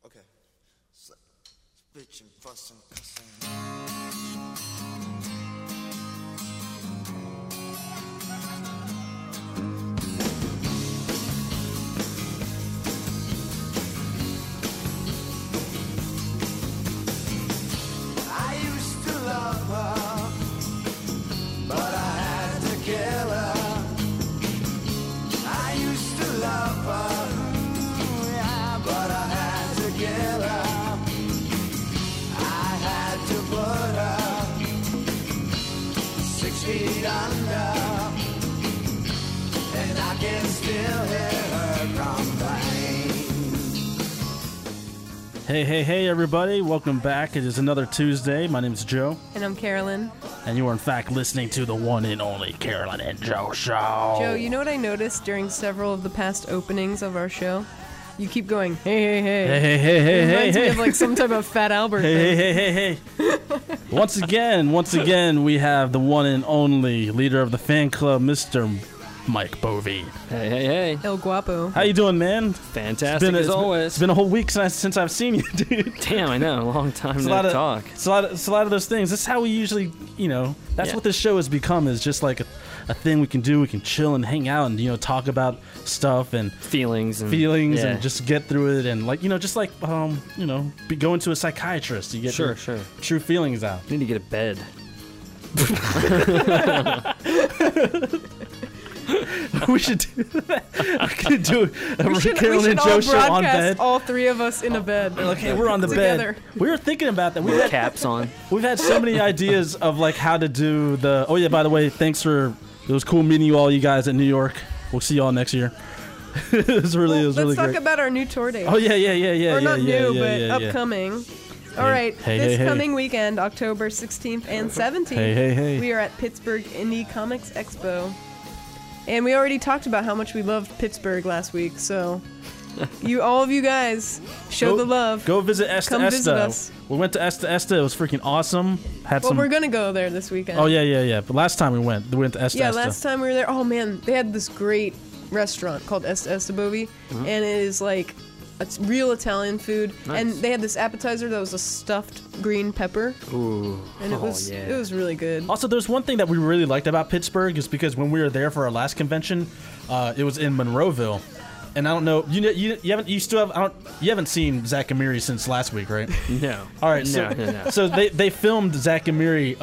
Okay. Bitchin', fussin', cussin'. I used to love her, but I had to kill her. I used to love her, yeah, but I had to kill her. I had to put her 6 feet under, and I can still hear her complain. Hey, everybody. Welcome back. It is another Tuesday. My name is Joe, And I'm Carolyn. and you are, in fact, listening to the one and only Carolyn and Joe Show. Joe, you know what I noticed during several of the past openings of our show? You keep going, hey. Hey, It reminds me hey. of like some type of Fat Albert Hey, thing. hey. Once again, we have the one and only leader of the fan club, Mr. Mike Bovey. Hey. El Guapo. How you doing, man? Fantastic as always. It's been a whole week since I've seen you, dude. Damn, I know. A long time It's no talk. It's a lot of those things. That's how we usually, that's Yeah. what this show has become, is just like a thing we can do. We can chill and hang out and, talk about stuff and Feelings and and just get through it and go into a psychiatrist. You get Sure, your sure. true feelings out. You need to get a bed. We should do that. We could do We a should Carolyn and all Joe show on broadcast bed. all three of us in a bed. Okay, we're on the Together. bed. We were thinking about that. With caps on. We've had so many ideas of like how to do the. Oh yeah, by the way, thanks for it was cool meeting you all, you guys at New York. We'll see you all next year. It was really Let's really talk great. about our new tour date. Oh yeah. Or not new, but yeah. upcoming. All right, Hey, this hey. coming weekend, October 16th and 17th, Hey. we are at Pittsburgh Indie Comics Expo. And we already talked about how much we loved Pittsburgh last week, so all of you guys, show the love. Go visit Esta Come Esta. visit us. We went to Esta Esta. It was freaking awesome. Had Well, some. we're going to go there this weekend. Oh yeah. But last time we went to Esta Yeah, Esta. last time we were there, oh man, they had this great restaurant called Esta Bovi, and it is like it's real Italian food. Nice. And they had this appetizer that was a stuffed green pepper, Ooh. and it was really good. Also, there's one thing that we really liked about Pittsburgh is because when we were there for our last convention, it was in Monroeville, and I don't know, you haven't seen Zach Amiri since last week, right? No. All right, so No. so they filmed Zach Amiri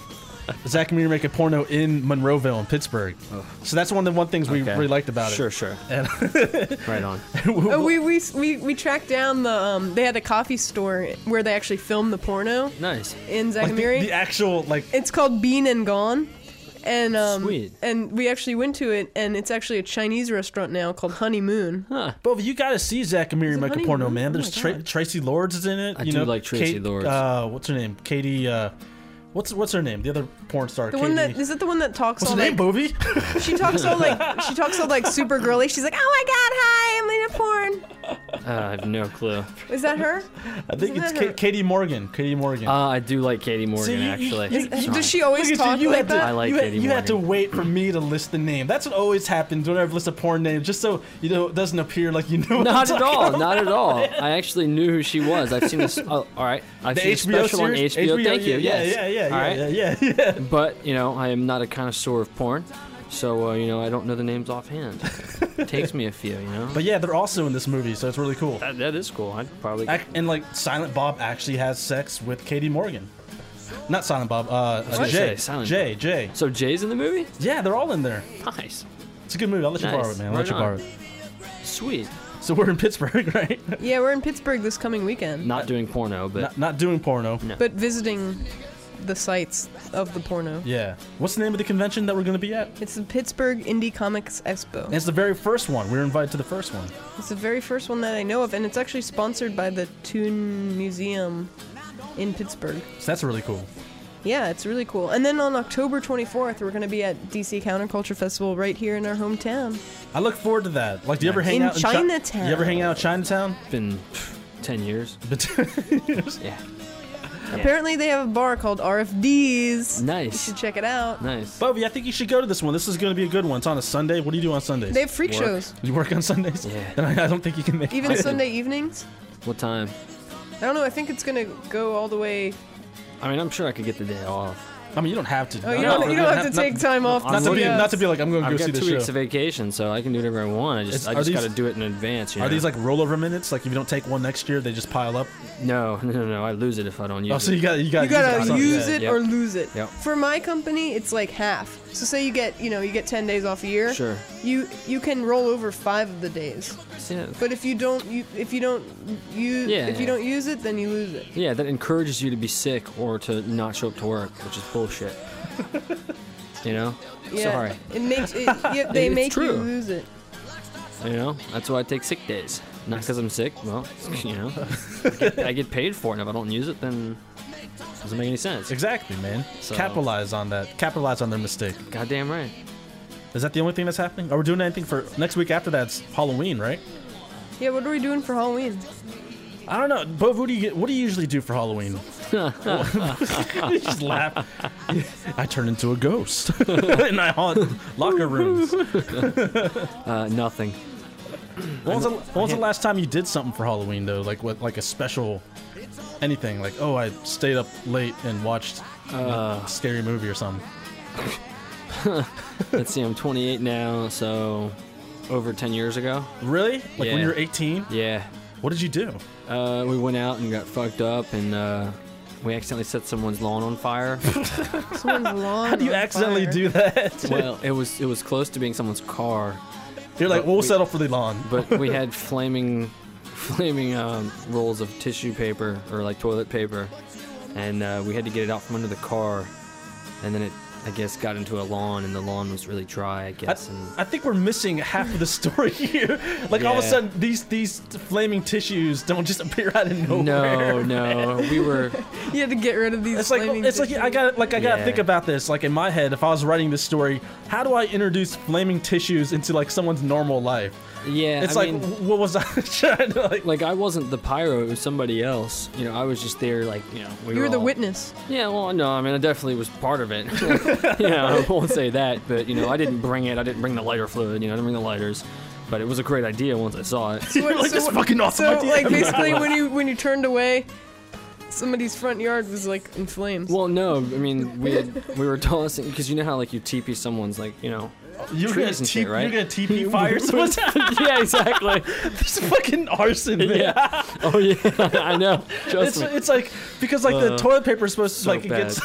make a porno in Monroeville in Pittsburgh. So that's one of the things we Okay. really liked about it. Sure. And Right on. Oh, we tracked down the they had a coffee store where they actually filmed the porno Nice. in like Zachamiri. the actual It's called Bean and Gone. And Sweet. and we actually went to it, and it's actually a Chinese restaurant now called Honeymoon. Huh. Bova, you gotta see Zach Amiri Is it make a Honeymoon? porno, man. Oh There's my God. Tracy Lords is in it. I do like Tracy Lords. What's her name? Katie. What's her name? The other porn star. The Katie. one that is it the one that talks What's all her name, like Bovey? she talks all like super girly. She's like, oh my god, hi, I'm in a porn. I have no clue. Is that her? I think Isn't it's that her? Katie Morgan. Katie Morgan. I do like Katie Morgan, See, you- actually. Does she always Look at talk you. You like had to, that? I like you Katie had, you had to Morgan. wait for me to list the name. That's what always happens whenever I list a porn name, just so it doesn't appear like you know. What Not I'm at talking all. about. Not at all. I actually knew who she was. I've seen this. Oh, all right. I've The seen a HBO special on series? HBO. Thank you. Yes. All right. Yeah. But I am not a connoisseur of porn, so I don't know the names offhand. It takes me a few. But yeah, they're also in this movie, so it's really cool. That is cool. I'd probably. And like Silent Bob actually has sex with Katie Morgan. Not Silent Bob. gonna Jay. say Silent Jay. So Jay's in the movie? Yeah, they're all in there. Nice. It's a good movie. I'll let you Nice. borrow it, man. I'll let Right you on. borrow it. Sweet. So we're in Pittsburgh, right? Yeah, we're in Pittsburgh this coming weekend. Not doing porno, but Not doing porno. No. But visiting the sites of the porno. Yeah. What's the name of the convention that we're going to be at? It's the Pittsburgh Indie Comics Expo. And it's the very first one. We were invited to the first one. It's the very first one that I know of, and it's actually sponsored by the Toon Museum in Pittsburgh. So that's really cool. Yeah, it's really cool. And then on October 24th, we're going to be at DC Counterculture Festival right here in our hometown. I look forward to that. Like, do you ever hang In out in Chinatown. You ever hang out in Chinatown? it's been 10 years. Yeah. Apparently, they have a bar called RFD's. Nice. You should check it out. Nice. Bobby, I think you should go to this one. This is going to be a good one. It's on a Sunday. What do you do on Sundays? They have freak Work. shows. You work on Sundays? Yeah. Then I don't think you can make Even it. Sunday evenings. What time? I don't know. I think it's gonna go all the way. I mean, I'm sure I could get the day off. I mean, you don't have to. Oh, you don't have to take time off. not to not to be like I'm going to I've go see got the 2 weeks show. of vacation, so I can do whatever I want. I just Are these- got to do it in advance. You know? Are these like rollover minutes? Like if you don't take one next year, they just pile up. No. I lose it if I don't use Oh, it. so you You gotta it. use Yeah. it Yep. or lose it. Yep. For my company, it's like half. So say you get 10 days off a year. Sure. You can roll over 5 of the days. Yeah. But if you don't use it, then you lose it. Yeah, that encourages you to be sick or to not show up to work, which is bullshit. You know? Yeah. Sorry. It makes it. Yeah, they It's make you true. lose it. You know? That's why I take sick days. Not because I'm sick. Well, you know, I get paid for it. And if I don't use it, then it doesn't make any sense. Exactly, man. So- Capitalize on that. Capitalize on their mistake. Goddamn right. Is that the only thing that's happening? Are we doing anything for next week after that's Halloween, right? Yeah. What are we doing for Halloween? I don't know. But what do you usually do for Halloween? You just laugh. I turn into a ghost and I haunt locker rooms. Nothing. When was the last time you did something for Halloween though? Like what? Like a special anything? Like I stayed up late and watched a scary movie or something. Let's see, I'm 28 now, so over 10 years ago. Really? Like when Yeah. you were 18? Yeah. What did you do? We went out and got fucked up, and we accidentally set someone's lawn on fire. Someone's lawn. How do you on accidentally fire. do that? Well, it was close to being someone's car, You're like, but we'll we- settle for the lawn. but we had flaming rolls of tissue paper or like toilet paper, and we had to get it out from under the car, and then it, I guess, got into a lawn, and the lawn was really dry, I guess. And I think we're missing half of the story here. Like all of a Yeah. sudden, these flaming tissues don't just appear out of nowhere. no, we were. You had to get rid of these. It's like flaming I got I gotta Yeah. think about this. Like in my head, if I was writing this story, how do I introduce flaming tissues into like someone's normal life? Yeah, It's I like, mean, what was I trying to like? like I wasn't the pyro; it was somebody else. You know, I was just there, like, you know. We You were were the all- witness. Yeah, well, no, I mean, I definitely was part of it. Yeah, I won't say that, but you know, I didn't bring it. I didn't bring the lighter fluid. You know, I didn't bring the lighters. But it was a great idea once I saw it. You were like, this fucking awesome So idea. like basically when you turned away, somebody's front yard was like in flames. Well, no, I mean, we were tossing, because you know how like you teepee someone's, like, you know. You're gonna trees and shit, right? You're gonna TP fires. What's that? Yeah, exactly. There's fucking arson, man. Yeah. Oh yeah, I know. Trust me. It's like because like the toilet paper is supposed to so like it bad. gets.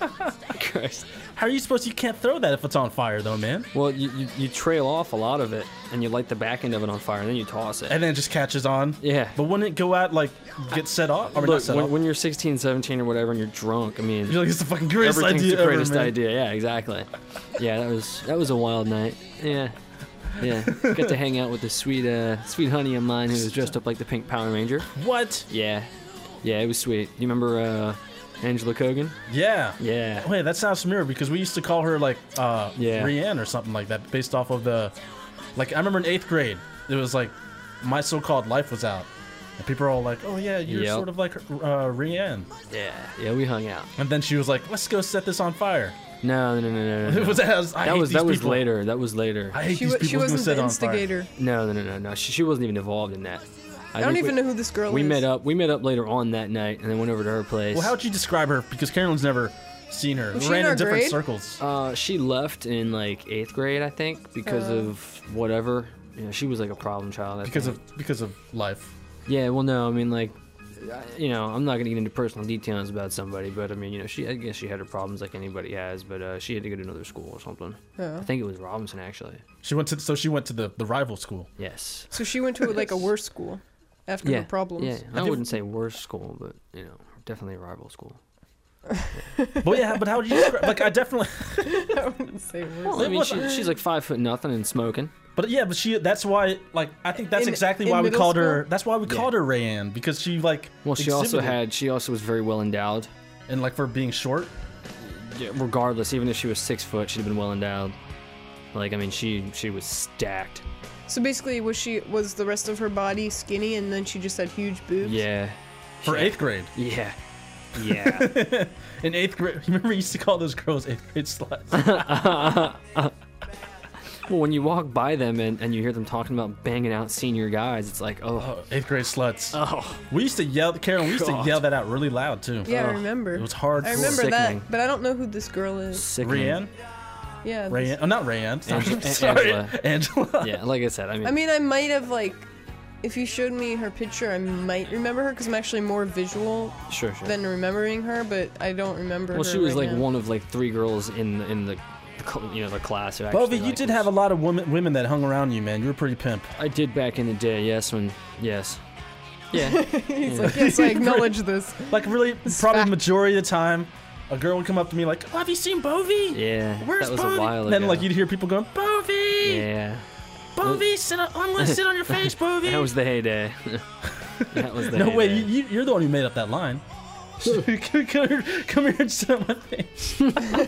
Christ. How are you supposed to? You can't throw that if it's on fire though, man. Well, you trail off a lot of it, and you light the back end of it on fire, and then you toss it. And then it just catches on. Yeah. But wouldn't it go out like get set off? Or not Look, set off? when you're 16, 17, or whatever, and you're drunk, I mean, You're like, it's the fucking greatest everything's idea the greatest ever, man. idea. Yeah, exactly. Yeah, that was a wild night. Yeah. Yeah, got to hang out with the sweet honey of mine who was dressed up like the Pink Power Ranger. What? Yeah, it was sweet. You remember Angela Kogan? Yeah. Yeah. Wait, that sounds familiar because we used to call her like Yeah. Rianne or something like that, based off of the, like I remember in 8th grade, it was like My So-Called Life was out, and people were all like, "Oh yeah, you're Yep. sort of like Rianne," Yeah, we hung out. and then she was like, "Let's go set this on fire." No. It was I That hate was these people. later. That was later. I hate she these people she who's gonna wasn't set the it on fire. instigator. No. She wasn't even involved in that. I don't think even know who this girl We is. met up later on that night, and then went over to her place. Well, how would you describe her? Because Carolyn's never seen her. Was We she ran in in our different grade? circles. She left in like 8th grade, I think, because of whatever. You know, she was like a problem child. I Because think. of life. Yeah, well, no, I mean, like, you know, I'm not gonna get into personal details about somebody, but I mean, you know, I guess she had her problems like anybody has, but she had to go to another school or something. Oh. I think it was Robinson, actually. She went to the rival school. Yes. So she went to like a worse school after Yeah. her problems. Yeah, I think- wouldn't say worst school, but you know, definitely a rival school. But how would you describe? Like I definitely. I wouldn't say worse. Well, I mean, she's like 5'0" and smoking. But yeah, but that's why. Like I think that's In- exactly in why we middle called her. school? Also called her Rayanne because she like. Well, she also exhibited- was very well endowed. and like for being short. Yeah, regardless, even if she was 6 foot, she'd been well endowed. Like, I mean, she was stacked. So basically, was the rest of her body skinny, and then she just had huge boobs? Yeah. For Yeah. 8th grade. Yeah. Yeah. In 8th grade, you remember we used to call those girls 8th grade sluts. Well, when you walk by them and you hear them talking about banging out senior guys, it's like, oh, 8th grade sluts. oh, We used to yell, Carolyn. We used to God. yell that out really loud too. Yeah, I Ugh. remember. It was hard. I remember Sickening. that, but I don't know who this girl is. sickening. Rayanne. Yeah. Rayanne. Oh, not Rayanne. Sorry. Angela. Yeah, like I said, I mean, I might have like, if you showed me her picture, I might remember her because I'm actually more visual sure. than remembering her, but I don't remember. Well, her she was right like now. one of like 3 girls in the the class. Who Bovie, actually, you like, did was- have a lot of women that hung around you, man. You were pretty pimp. I did back in the day. Yes, Yeah. He's like, yes, I acknowledge this. Like really, It's probably fact. majority of the time, a girl would come up to me like, "Oh, have you seen Bovie? Yeah. Where's that was Bovie?" a while ago. Then like you'd hear people going, "Bovie, Yeah. Bovie, I'm gonna sit on your face, Bovie." That was the heyday. That was the No, heyday. wait, you're the one who made up that line. come here and sit on my face.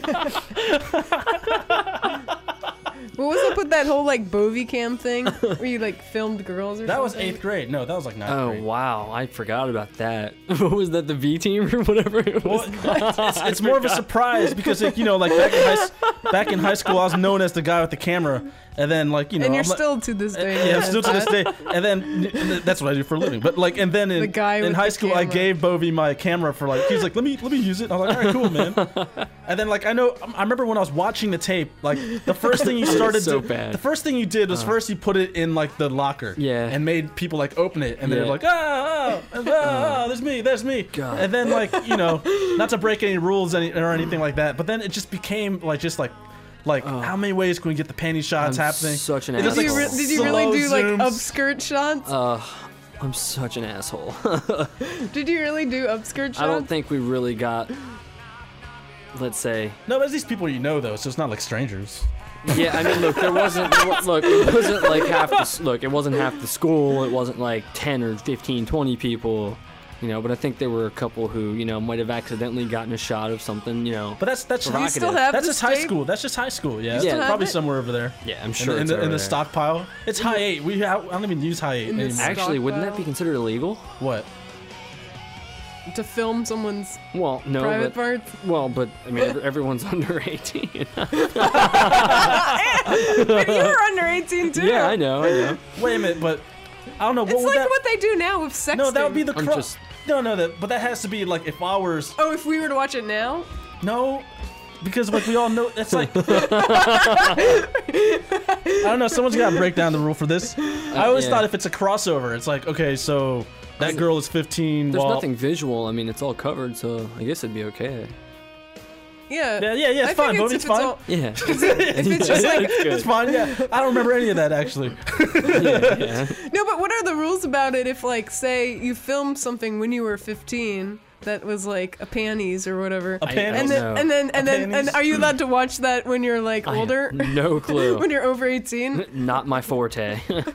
What was up with that whole like Bovie cam thing where you like filmed girls or That was something? 8th grade. No, that was like 9th Oh grade. wow, I forgot about that. What was that? The V team or whatever it was. Well, it's more of a surprise because like, like back in high school, I was known as the guy with the camera, and then like And you're I'm like- still to this day. yeah, known still as to this that. day. And then that's what I do for a living. But like, and then The guy in with high the school, I camera. gave Bovie my camera for like, he's like, let me use it. I'm like, all right, cool, man. And then like, I remember when I was watching the tape, like the first thing you started So to, bad. the first thing you did was first you put it in like the locker, Yeah. and made people like open it, and they're Yeah. like, there's me. God. And then like, not to break any rules or anything like that, but then it just became like how many ways can we get the panty shots I'm happening? such an It just, Did asshole. you, did you really slow do like zooms. upskirt shots? I'm such an asshole. Did you really do upskirt shots? I don't think we really got. Let's say. No, there's these people though, so it's not like strangers. Yeah, I mean, look, it wasn't like half it wasn't half the school. It wasn't like 10 or 15, 20 people. But I think there were a couple who, might have accidentally gotten a shot of something, But that's Do you still provocative. have that's this just high tape? school. That's just high school. Yeah, still it's have probably it? somewhere over there. Yeah, I'm sure in it's the over there. stockpile. It's high 8. I don't even use high 8 In the anymore. Actually, wouldn't that be stockpile. considered illegal? What? To film someone's Well, no, private but parts? I mean, everyone's under 18. But you were under 18 too. Yeah, I know. Wait a minute, but I don't know. What It's would like that? what they do now with sexting. No, that would be the I'm cross. just- But that has to be like if I was Oh, if we were to watch it now? no, because like we all know it's like I don't know. Someone's got to break down the rule for this. I always yeah. thought if it's a crossover, it's like okay, so that girl is 15. There's while, nothing visual. I mean, it's all covered, so I guess it'd be okay. Yeah. Yeah, it's I fine, think Bobby. It's fine. all- Yeah. if it's just like It's fine. Yeah, I don't remember any of that actually. yeah. no, but what are the rules about it? If like say you filmed something when you were 15 that was like a panties or whatever, A panties? and No. then panties? and are you allowed to watch that when you're like I have older? no clue. When you're over 18? Not my forte.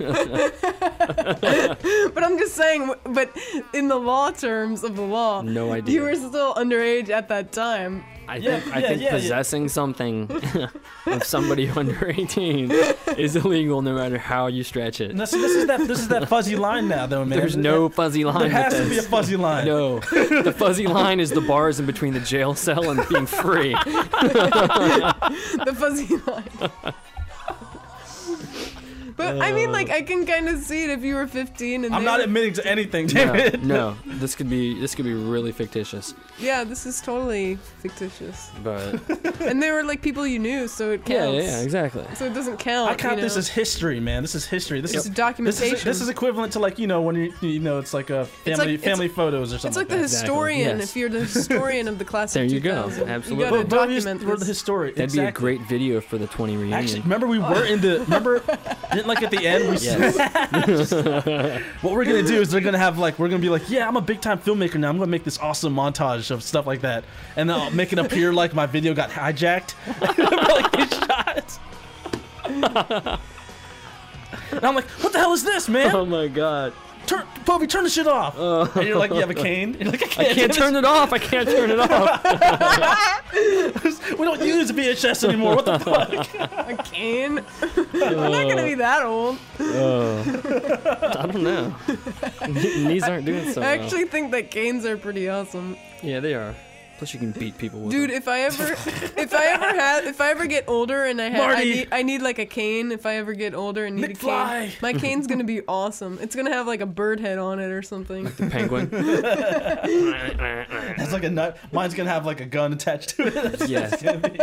But I'm just saying, but in the law terms of the law, No idea. you were still underage at that time. I Yeah, think yeah, yeah. possessing something of somebody under 18 is illegal no matter how you stretch it. No, see, this is that fuzzy line now, though, man. There's no fuzzy line. There has with to be a this. fuzzy line. No, the fuzzy line is the bars in between the jail cell and being free. The fuzzy line. But I mean, like, I can kind of see it if you were 15 and I'm they not were- admitting to anything, David. No, this could be really fictitious, Yeah, this is totally fictitious. but And they were like people you knew, so it counts. yeah, exactly. So it doesn't count. I count you this know? as history, man. This is history. This It's is documentation. This is equivalent to like when it's like a family like- family photos or something. It's like the that. historian. Yes. If you're the historian of the class There of you go. 2000, Absolutely. you gotta But document we're the this. historian. That'd exactly. be a great video for the 20 reunion. Actually, remember we were in the didn't like at the end we Yes. what we're gonna do is we're gonna be like, yeah, I'm a big time filmmaker now. I'm gonna make this awesome montage of stuff like that, and then I'll make it appear like my video got hijacked, like these shots. And I'm like, what the hell is this, man? Oh my god. Bobby, turn the shit off. And you're like, you have a cane. You're like, I can't turn it off. I can't turn it off. We don't use VHS anymore. What the fuck? A cane? I'm not gonna be that old. I don't know. Knees aren't doing so I well. actually think that canes are pretty awesome. Yeah, they are. Plus, you can beat people with Dude, them. if I ever get older and Marty! I need like a cane. If I ever get older and need a cane, McFly! my cane's gonna be awesome. It's gonna have like a bird head on it or something. The penguin. That's like a nut. Mine's gonna have like a gun attached to it. That's Yeah. gonna be-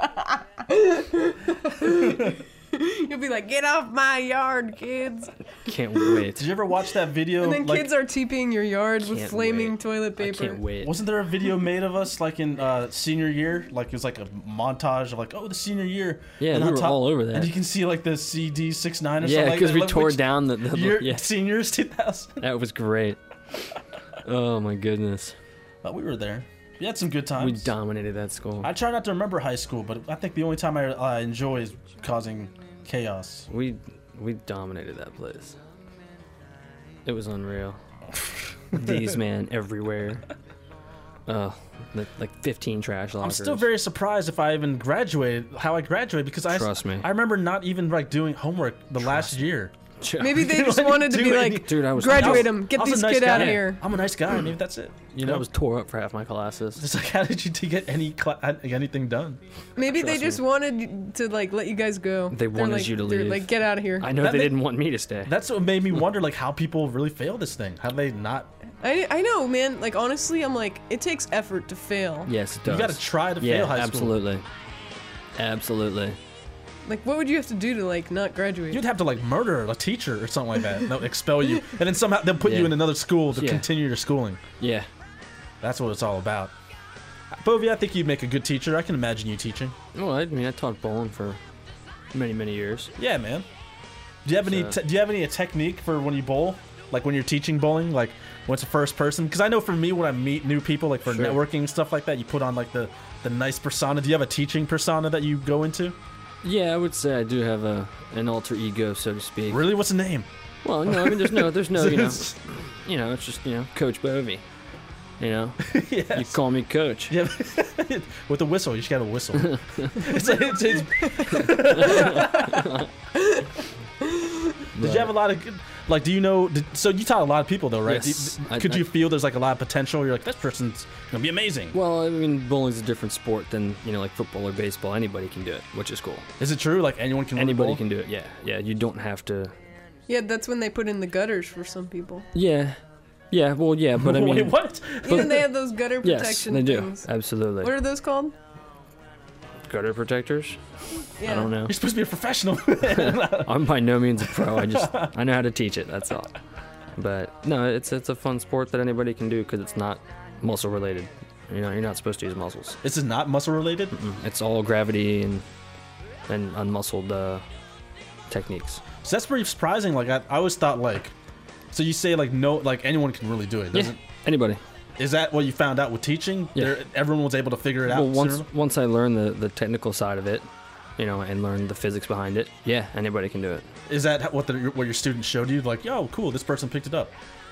You'll be like, get off my yard, kids. Can't wait. Did you ever watch that video? And then like, kids are TPing your yard with Can't flaming wait. toilet I paper. can't wait. wasn't there a video made of us like in senior year? Like it was like a montage of like, oh, the senior year. Yeah, and we on were all over that. And you can see like the CD 69 or Yeah, something. because like we that, tore which down the year, yeah. seniors 2000. That was great. Oh my goodness. But we were there. We had some good We times. dominated that school. I try not to remember high school, but I think the only time I enjoy is causing chaos. We dominated that place. It was unreal. These man everywhere. Like 15 trash I'm lockers. still very surprised if I even graduated, how I graduated, because Trust me. I remember not even like doing homework the last year. Maybe they You just don't wanted to do be any- like, Dude, I was graduate I was- them, get I was a this nice kid out of guy. here. I'm a nice guy. Maybe that's it. You I know, was tore up for half my classes. it's like, how did you get anything done? Maybe they Trust just me. wanted to like let you guys go. They They're wanted like- you to they're leave. like, get out of here. I know That they ma- didn't want me to stay. That's what made me wonder, like, how people really fail this thing. How they not? I know, man. Like honestly, I'm like, it takes effort to fail. Yes, it does. You got to try to yeah, fail high school. absolutely. Absolutely. Like, what would you have to do to like not graduate? You'd have to like murder a teacher or something like that. They'll expel you, and then somehow they'll put you Yeah. in another school to Yeah. continue your schooling. Yeah. That's what it's all about. Bovie, I think you'd make a good teacher. I can imagine you teaching. Well, I mean, I taught bowling for many, many years. Yeah, man. Do you have any? So- Do you have any technique for when you bowl? Like when you're teaching bowling, like when it's a first person? Because I know for me, when I meet new people, like for Sure. networking and stuff like that, you put on like the nice persona. Do you have a teaching persona that you go into? Yeah, I would say I do have an alter ego, so to speak. Really, what's the name? Well, no, I mean, there's no, it's just, Coach Bovie. You know, you Yes. call me Coach. Yeah, with a whistle. You just got a whistle. Did you have a lot of good, like? Do you know? So you taught a lot of people though, right? Yes, Could you feel there's like a lot of potential? You're like, this person's gonna be amazing. Well, I mean, bowling's a different sport than like football or baseball. Anybody can do it, which is cool. Is it true? Like anyone can. Anybody bowl? can do it. Yeah, yeah. You don't have to. Yeah, that's when they put in the gutters for some people. Yeah, yeah. Well, yeah, but I mean, Wait, what? You know, they have those gutter yes, protection they do. things. Absolutely. What are those called? Gutter protectors? Yeah. I don't know. You're supposed to be a professional. I'm by no means a pro. I know how to teach it. That's all. But no, it's a fun sport that anybody can do because it's not muscle related. You're not supposed to use muscles. This is not muscle related. It's all gravity and unmuscled techniques. So that's pretty surprising. Like I always thought, like, so you say like no, like anyone can really do it. Yeah, Doesn't? anybody. Is that what you found out with teaching? Yeah. Everyone was able to figure it out. Well, sooner? once I learned the technical side of it, and learned the physics behind it, yeah, anybody can do it. Is that what your students showed you? Like, yo, cool, this person picked it up.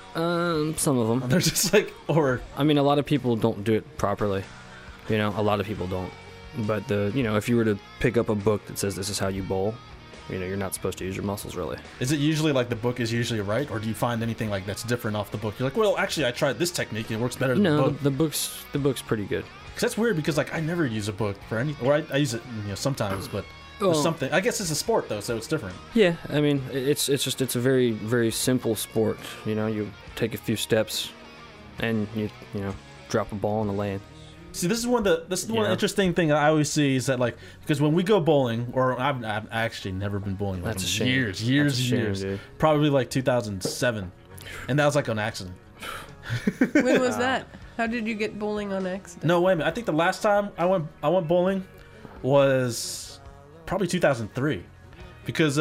Some of them. They're just like, or I mean, a lot of people don't do it properly. A lot of people don't. But if you were to pick up a book that says this is how you bowl, you're not supposed to use your muscles really. is it usually like the book is usually right, or do you find anything like that's different off the book? You're like, well, actually, I tried this technique and it works better than No, the book. the book's pretty good. Because that's weird. Because like I never use a book for any, or I use it sometimes, but Well- there's something. I guess it's a sport though, so it's different. Yeah, I mean, it's a very, very simple sport. You take a few steps, and you drop a ball in the lane. See, this is one Yeah. interesting thing I always see is that like because when we go bowling, or I've actually never been bowling like That's in a shame. years, That's a shame, years, dude. probably like 2007, and that was like on accident. When was that? How did you get bowling on accident? No, wait a minute. I think the last time I went bowling was probably 2003, because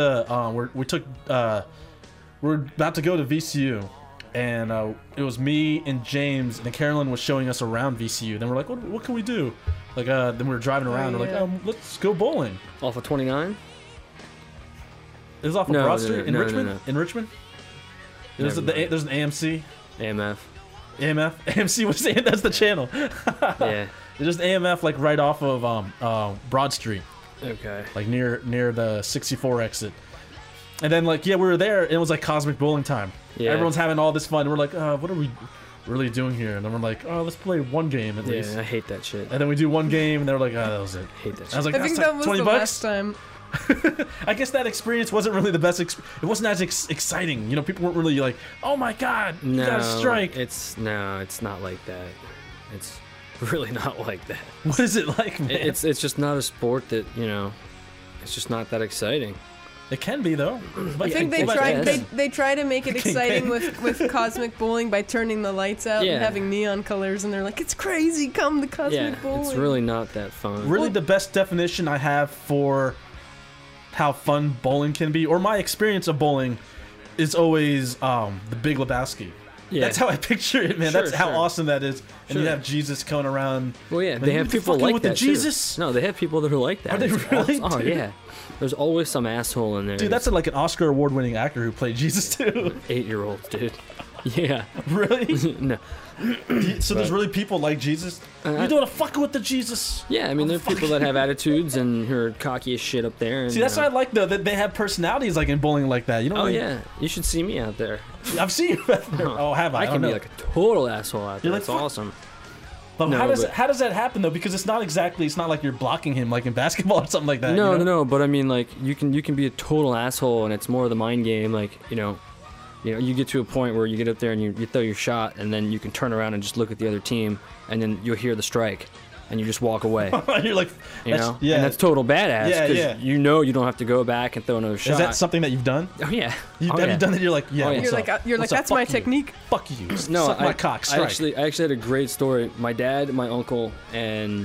we're about to go to VCU, and it was me and James, and Carolyn was showing us around VCU. Then we're like, what can we do? Like then we were driving around. We're yeah. like, let's go bowling. Off of 29? It was off of No, Broad no, Street in no, no, Richmond. no. In Richmond, there's Never mind. there's an AMC, AMF. AMF, AMC. What's the, that's the channel. Yeah. There's just AMF like right off of Broad Street, Okay. like near the 64 exit. And then like we were there, and it was like cosmic bowling time. Yeah. Everyone's having all this fun. We're like, what are we really doing here? And then we're like, oh, let's play one game at least. Yeah, I hate that shit. And then we do one game, and they're like, oh, that was it. I hate that I shit. was like, I that's think like that was 20 the bucks. last time. I guess that experience wasn't really the best. It wasn't as exciting. You know, people weren't really like, "Oh my god, you No, gotta strike." it's not like that. It's really not like that. What is it like, man? It's just not a sport that, you know, it's just not that exciting. It can be though. I think they But tried. yes. They try to make it exciting with cosmic bowling by turning the lights out Yeah. and having neon colors, and they're like, "It's crazy! Come to cosmic Yeah, bowling." it's really not that fun. Really, the best definition I have for how fun bowling can be, or my experience of bowling, is always the Big Lebowski. Yeah. That's how I picture it, man. Sure, That's how sure. awesome that is. And you Sure. have Jesus coming around. Well, yeah, Man, they have you're people fucking like with that the too. Jesus? No, they have people that are like that. Are they It's really, awesome. Oh dude? yeah. There's always some asshole in there. Dude, that's like an Oscar award-winning actor who played Jesus too. 8-year-olds, dude. Yeah. Really? No. So there's really people like Jesus? You're doing a fucking with the Jesus. Yeah, I mean, there are people that have attitudes and who are cocky as shit up there. And, See, that's what I like though, that they have personalities like in bowling like that. You know? Oh like, yeah, you should see me out there. I've seen you. Oh, have I? I don't can be know. like a total asshole out there. You're like, It's fuck. awesome. But No, how but- does that happen though? Because it's not like you're blocking him like in basketball or something like that. No, you know? no. But I mean, like, you can be a total asshole, and it's more of the mind game. Like, you get to a point where you get up there and you throw your shot, and then you can turn around and just look at the other team, and then you'll hear the strike, and you just walk away. You're like, You know, yeah. and that's total badass. Yeah, 'cause yeah. you know you don't have to go back and throw another shot. Is that something that you've done? Oh yeah. Have Oh, yeah. you done that? You're like, yeah. Oh, yeah. what's You're up? like, What's up? that's my Fuck you. technique. Fuck you. No, Suck my cock. I Strike. actually had a great story. My dad, my uncle, and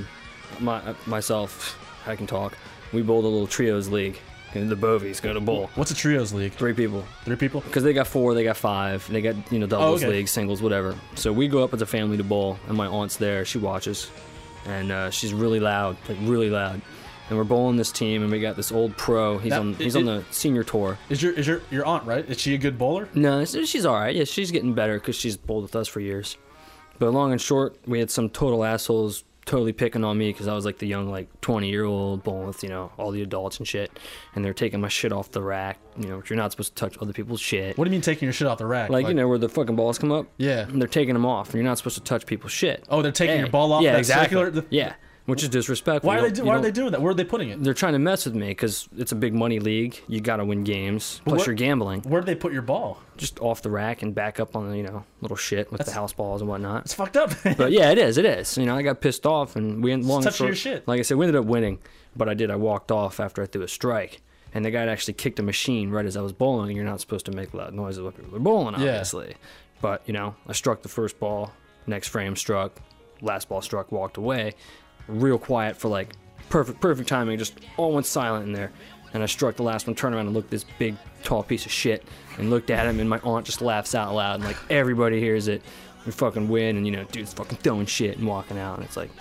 myself. I can talk. We bowled a little trios league. And the Bovies go to bowl. What's a trios league? 3 people. 3 people? Because they got 4, they got 5, they got doubles, okay. leagues, singles, whatever. So we go up as a family to bowl, and my aunt's there. She watches, and she's really loud, like really loud. And we're bowling this team, and we got this old pro. He's Now, on the senior tour. Is your aunt right? Is she a good bowler? No, she's all right. Yeah, she's getting better because she's bowled with us for years. But long and short, we had some total assholes totally picking on me because I was like the young, like 20-year-old bowling with all the adults and shit, and they're taking my shit off the rack. You're not supposed to touch other people's shit. What do you mean taking your shit off the rack? Like where the fucking balls come up. Yeah. And they're taking them off, and you're not supposed to touch people's shit. Oh, they're taking Yeah. your ball off. Yeah, that exactly. Circular, Yeah, which is disrespectful. Why You are don't- why you are they don't- doing that? Where are they putting it? They're trying to mess with me because it's a big money league. You got to win games. Plus, what- you're gambling. Where do they put your ball? Just off the rack and back up on the little shit with the house balls and whatnot. It's fucked up. But yeah, it is. It is. I got pissed off, and we long and touching short, your shit. Like I said, we ended up winning, but I walked off after I threw a strike, and the guy actually kicked a machine right as I was bowling. And you're not supposed to make loud noises when people are bowling, Yeah. obviously. But I struck the first ball, next frame struck, last ball struck, walked away, real quiet for like perfect timing. Just all went silent in there. And I struck the last one, turned around and looked at this big, tall piece of shit, and looked at him, and my aunt just laughs out loud, and like everybody hears it. We fucking win, and dude's fucking throwing shit and walking out, and it's like,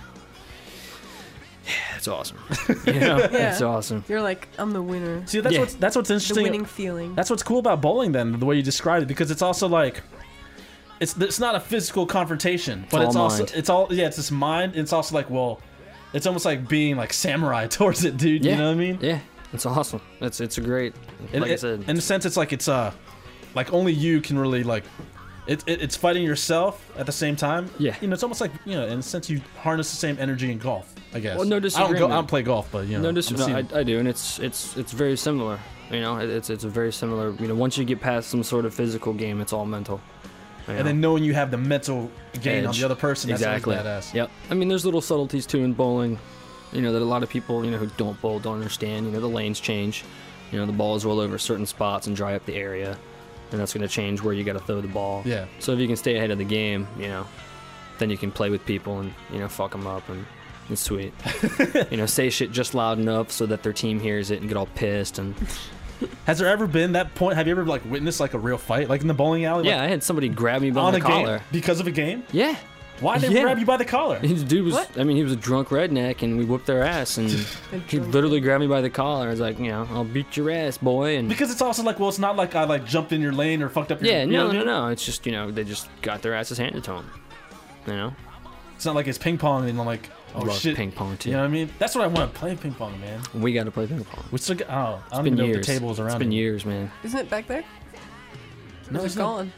yeah, it's awesome. Yeah. It's awesome. You're like, I'm the winner. See, that's Yeah. what's The interesting. winning feeling. That's what's cool about bowling, then, the way you described it, because it's also like, it's not a physical confrontation, but all it's also mind. it's this mind. It's also like, well, it's almost like being like samurai towards it, dude. Yeah. You know what I mean? Yeah, it's awesome. It's a great, like I said. In a sense, it's like like only you can really like. It's fighting yourself at the same time. Yeah. It's almost like in a sense you harness the same energy in golf, I guess. Well, no I disagreement. don't play golf, but No, I do, and it's very similar. It's a very similar. Once you get past some sort of physical game, it's all mental. And then knowing you have the mental gain on Edge. the other person, that's Exactly. always badass. Yep. I mean, there's little subtleties too in bowling. That a lot of people who don't bowl don't understand. The lanes change. The balls roll over certain spots and dry up the area, and that's going to change where you got to throw the ball. Yeah. So if you can stay ahead of the game, then you can play with people and fuck them up, and it's sweet. Say shit just loud enough so that their team hears it and get all pissed. And Has there ever been that point? Have you ever like witnessed like a real fight, like in the bowling alley? yeah, I had somebody grab me by on the a collar. game because of a game. Yeah. Why did they Yeah. grab you by the collar? His dude was, What? I mean, he was a drunk redneck, and we whooped their ass, and he literally grabbed me by the collar. I was like, I'll beat your ass, boy. And Because it's also like, well, it's not like I like jumped in your lane or fucked up your. yeah, you know no, what I mean? no. It's just, they just got their asses handed to them. It's not like it's ping pong and I'm like, oh Love shit, ping pong too. You know what I mean? That's what I want to play ping pong, man. We got to play ping pong. We still got, I It's don't been even know years. if the table is around. It's been anymore. years, man. Isn't it back there? No, Or is it's it not. gone?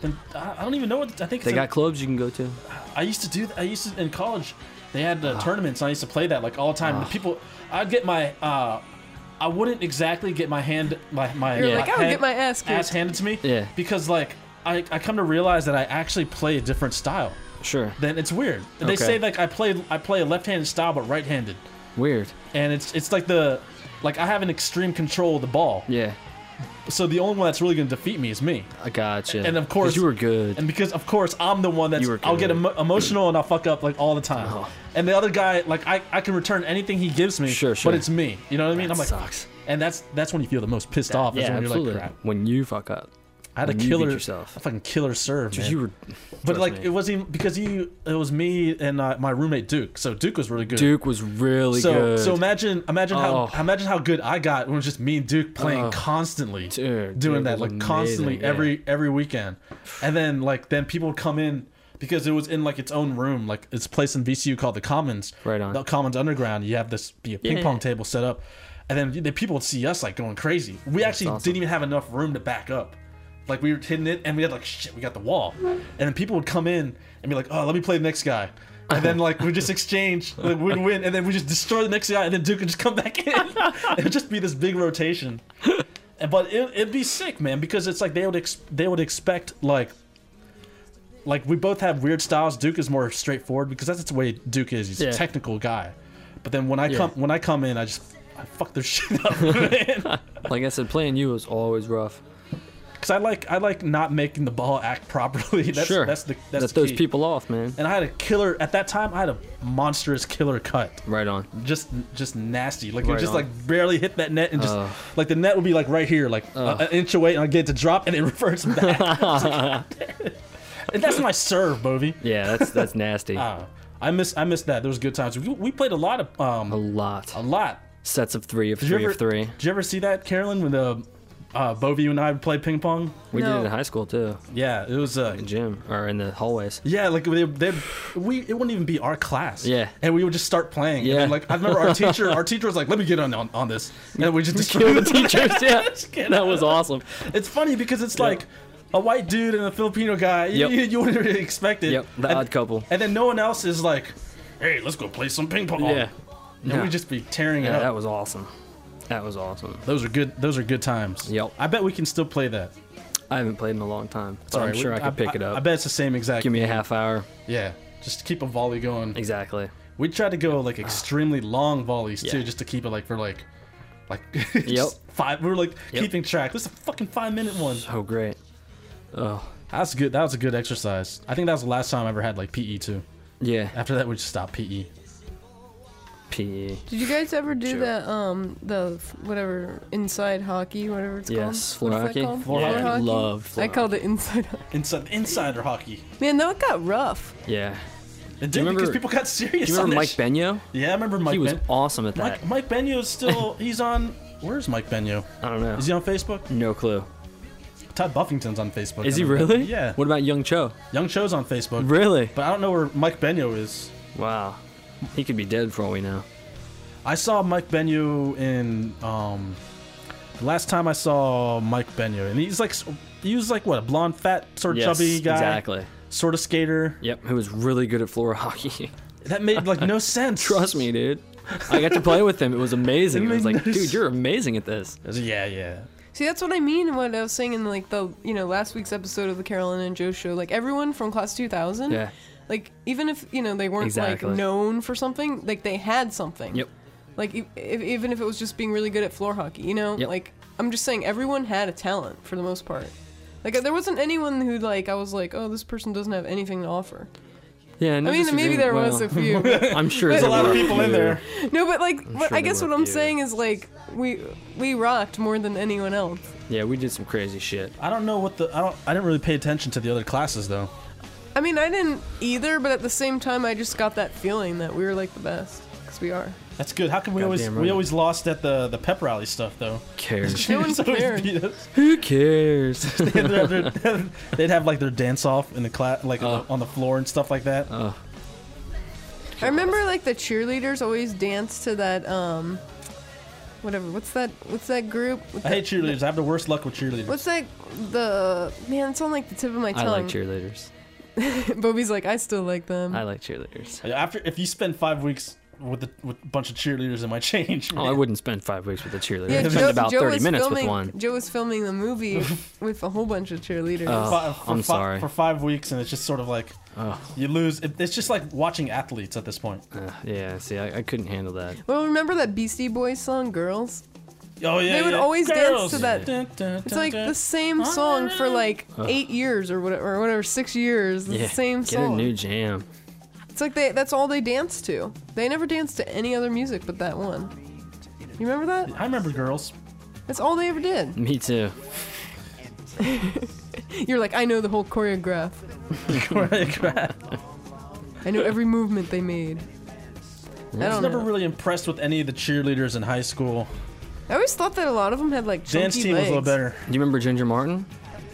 And I don't even know what I think. They got clubs you can go to. I used to do. I used to in college. They had tournaments. And I used to play that like all the time. The people. I'd get my. I wouldn't exactly get my hand. My You're like, I would hand- get my ass kicked. ass handed to me. Yeah. Because like I come to realize that I actually play a different style. Sure. Then it's weird. They Okay. say like I play a left-handed style but right-handed, Weird. and it's like I have an extreme control of the ball. Yeah. So the only one that's really going to defeat me is me. I gotcha. And of 'Cause course you were good. And because of course I'm the one that's You were I'll get good. emotional and I'll fuck up like all the time. Oh. And the other guy like I can return anything he gives me. Sure. But it's me. You know what I mean? That I'm like, sucks. and that's when you feel the most pissed off. Is Yeah, when you're absolutely. like, crap. When you fuck up. I had a When you killer beat yourself. a fucking killer serve, Dude, man. you were. But trust like me. it wasn't even because it was me and my roommate Duke. So Duke was really good. Duke was really so good. so imagine Oh. how good I got when it was just me and Duke playing Oh. constantly, Dude, doing Duke that was like constantly amazing, yeah. every weekend, and then people would come in because it was in like its own room, like it's a place in VCU called the Commons, Right on. the Commons Underground. You have a ping Yeah. pong table set up, and then the people would see us like going crazy. We actually awesome. didn't even have enough room to back up. Like we were hitting it, and we had like shit. We got the wall, and then people would come in and be like, "Oh, let me play the next guy," and then like we just exchange, like, we'd win, and then we just destroy the next guy, and then Duke would just come back in. It'd just be this big rotation, but it'd be sick, man, because it's like they would expect like we both have weird styles. Duke is more straightforward because that's the way Duke is. He's Yeah. a technical guy, but then when I Yeah. come in, I fuck their shit up, man. Like I said, playing you was always rough. Because I like not making the ball act properly. That's, Sure. That's the Let key. those people off, man. And I had a killer at that time. I had a monstrous killer cut, Right on. just nasty. Like it Right just on. like barely hit that net, and just Ugh. like the net would be like right here, like an inch away, and I get it to drop, and it reverts back. And that's my serve, Bovey. Yeah, that's nasty. I miss that. Those good times. We played a lot of A lot. a lot. Sets of three of Did you three ever of three. Did you ever see that, Carolyn, when Bovey and I would play ping pong? We did No. it in high school too. Yeah, it was In gym or in the hallways. yeah, like it wouldn't even be our class. Yeah. And we would just start playing. And Yeah. then, like I remember our teacher was like, "Let me get on this," and we just Kill the teachers. Yeah, get that out. was awesome. It's funny because it's like a white dude and a Filipino guy. Yep. You wouldn't really expect it. Yep, the and, odd couple. And then no one else is like, "Hey, let's go play some ping pong." Yeah. And No. we'd just be tearing it Yeah, up. that was awesome. That was awesome. Those are good times. Yep. I bet we can still play that. I haven't played in a long time, but Sorry, I'm sure I could pick it up. I bet it's the same exact. Give me a half hour. Yeah. Just keep a volley going. Exactly. We tried to go like extremely long volleys too, Yeah. just to keep it like for like Yep. just 5. We were like Yep. keeping track. This is a fucking 5-minute one. So great. Oh, That's good. That was a good exercise. I think that was the last time I ever had like PE too. yeah. After that, we just stopped E. PE. PE. Did you guys ever do Sure. that, whatever, inside hockey, whatever it's Yes, called? floor What's that hockey. called? Floor Floor hockey. hockey? Loved floor I called it inside hockey. Insider hockey. Man, that got rough. Yeah. It Do did you because remember- people got serious. Do you on remember this Mike Benyo? Yeah, I remember Mike. He was Ben- awesome at that. Mike Benyo is still. He's on. Where's Mike Benyo? I don't know. Is he on Facebook? No clue. Todd Buffington's on Facebook. Is I he remember really? that. Yeah. What about Young Cho? Young Cho's on Facebook. Really? But I don't know where Mike Benyo is. Wow. He could be dead for all we know. I saw Mike Benyo in the last time I saw Mike Benyo, and he was like what, a blonde, fat, sort of Yes, chubby guy, exactly. sort of skater. Yep, who was really good at floor hockey. That made like no sense. Trust me, dude. I got to play with him. It was amazing. It I was made like, no dude, you're amazing at this. Yeah. See, that's what I mean. What I was saying in like the last week's episode of the Carolyn and Joe show. Like everyone from class 2000. Yeah. Like even if they weren't Exactly. like known for something, like they had something. Yep. Like even if it was just being really good at floor hockey, Yep. Like I'm just saying, everyone had a talent for the most part. Like there wasn't anyone who like I was like, oh, this person doesn't have anything to offer. Yeah, no I mean, maybe disagreement. there was a few. But, I'm sure There's there a lot of were people in few. there. no, but like, sure I guess there what were I'm a few. saying is like we rocked more than anyone else. Yeah, we did some crazy shit. I don't know what I didn't really pay attention to the other classes though. I mean, I didn't either, but at the same time, I just got that feeling that we were like the best because we are. That's good. How come we Goddamn right. always lost at the pep rally stuff though? Cares. No one Just always cared. beat us. Who cares? They'd have like their dance off in the class, like on the floor and stuff like that. I remember like the cheerleaders always danced to that whatever. What's that group? I hate cheerleaders. I have the worst luck with cheerleaders. What's that? Man, it's on like the tip of my tongue. I like cheerleaders. Bobby's like, I still like them. I like cheerleaders. If you spend 5 weeks with a bunch of cheerleaders, it might change. Oh, I wouldn't spend 5 weeks with a cheerleader. Yeah, I'd spend about Joe 30 was minutes filming, with one. Joe was filming the movie with a whole bunch of cheerleaders. Oh. I'm sorry. For 5 weeks, and it's just sort of like Oh. you lose. It's just like watching athletes at this point. Yeah, see, I couldn't handle that. Well, remember that Beastie Boys song, "Girls"? Oh yeah, They would yeah. always dance Girls. to that. Dun, dun, It's dun, like dun. the same song for like 8 years or whatever, 6 years. It's Yeah, the same get song. a new jam. It's like that's all they dance to. They never dance to any other music but that one. You remember that? I remember Girls. That's all they ever did. Me too. You're like, I know the whole choreograph. I know every movement they made. I I was don't never know. really impressed with any of the cheerleaders in high school. I always thought that a lot of them had like chunky Dance team legs. was a little better. Do you remember Ginger Martin?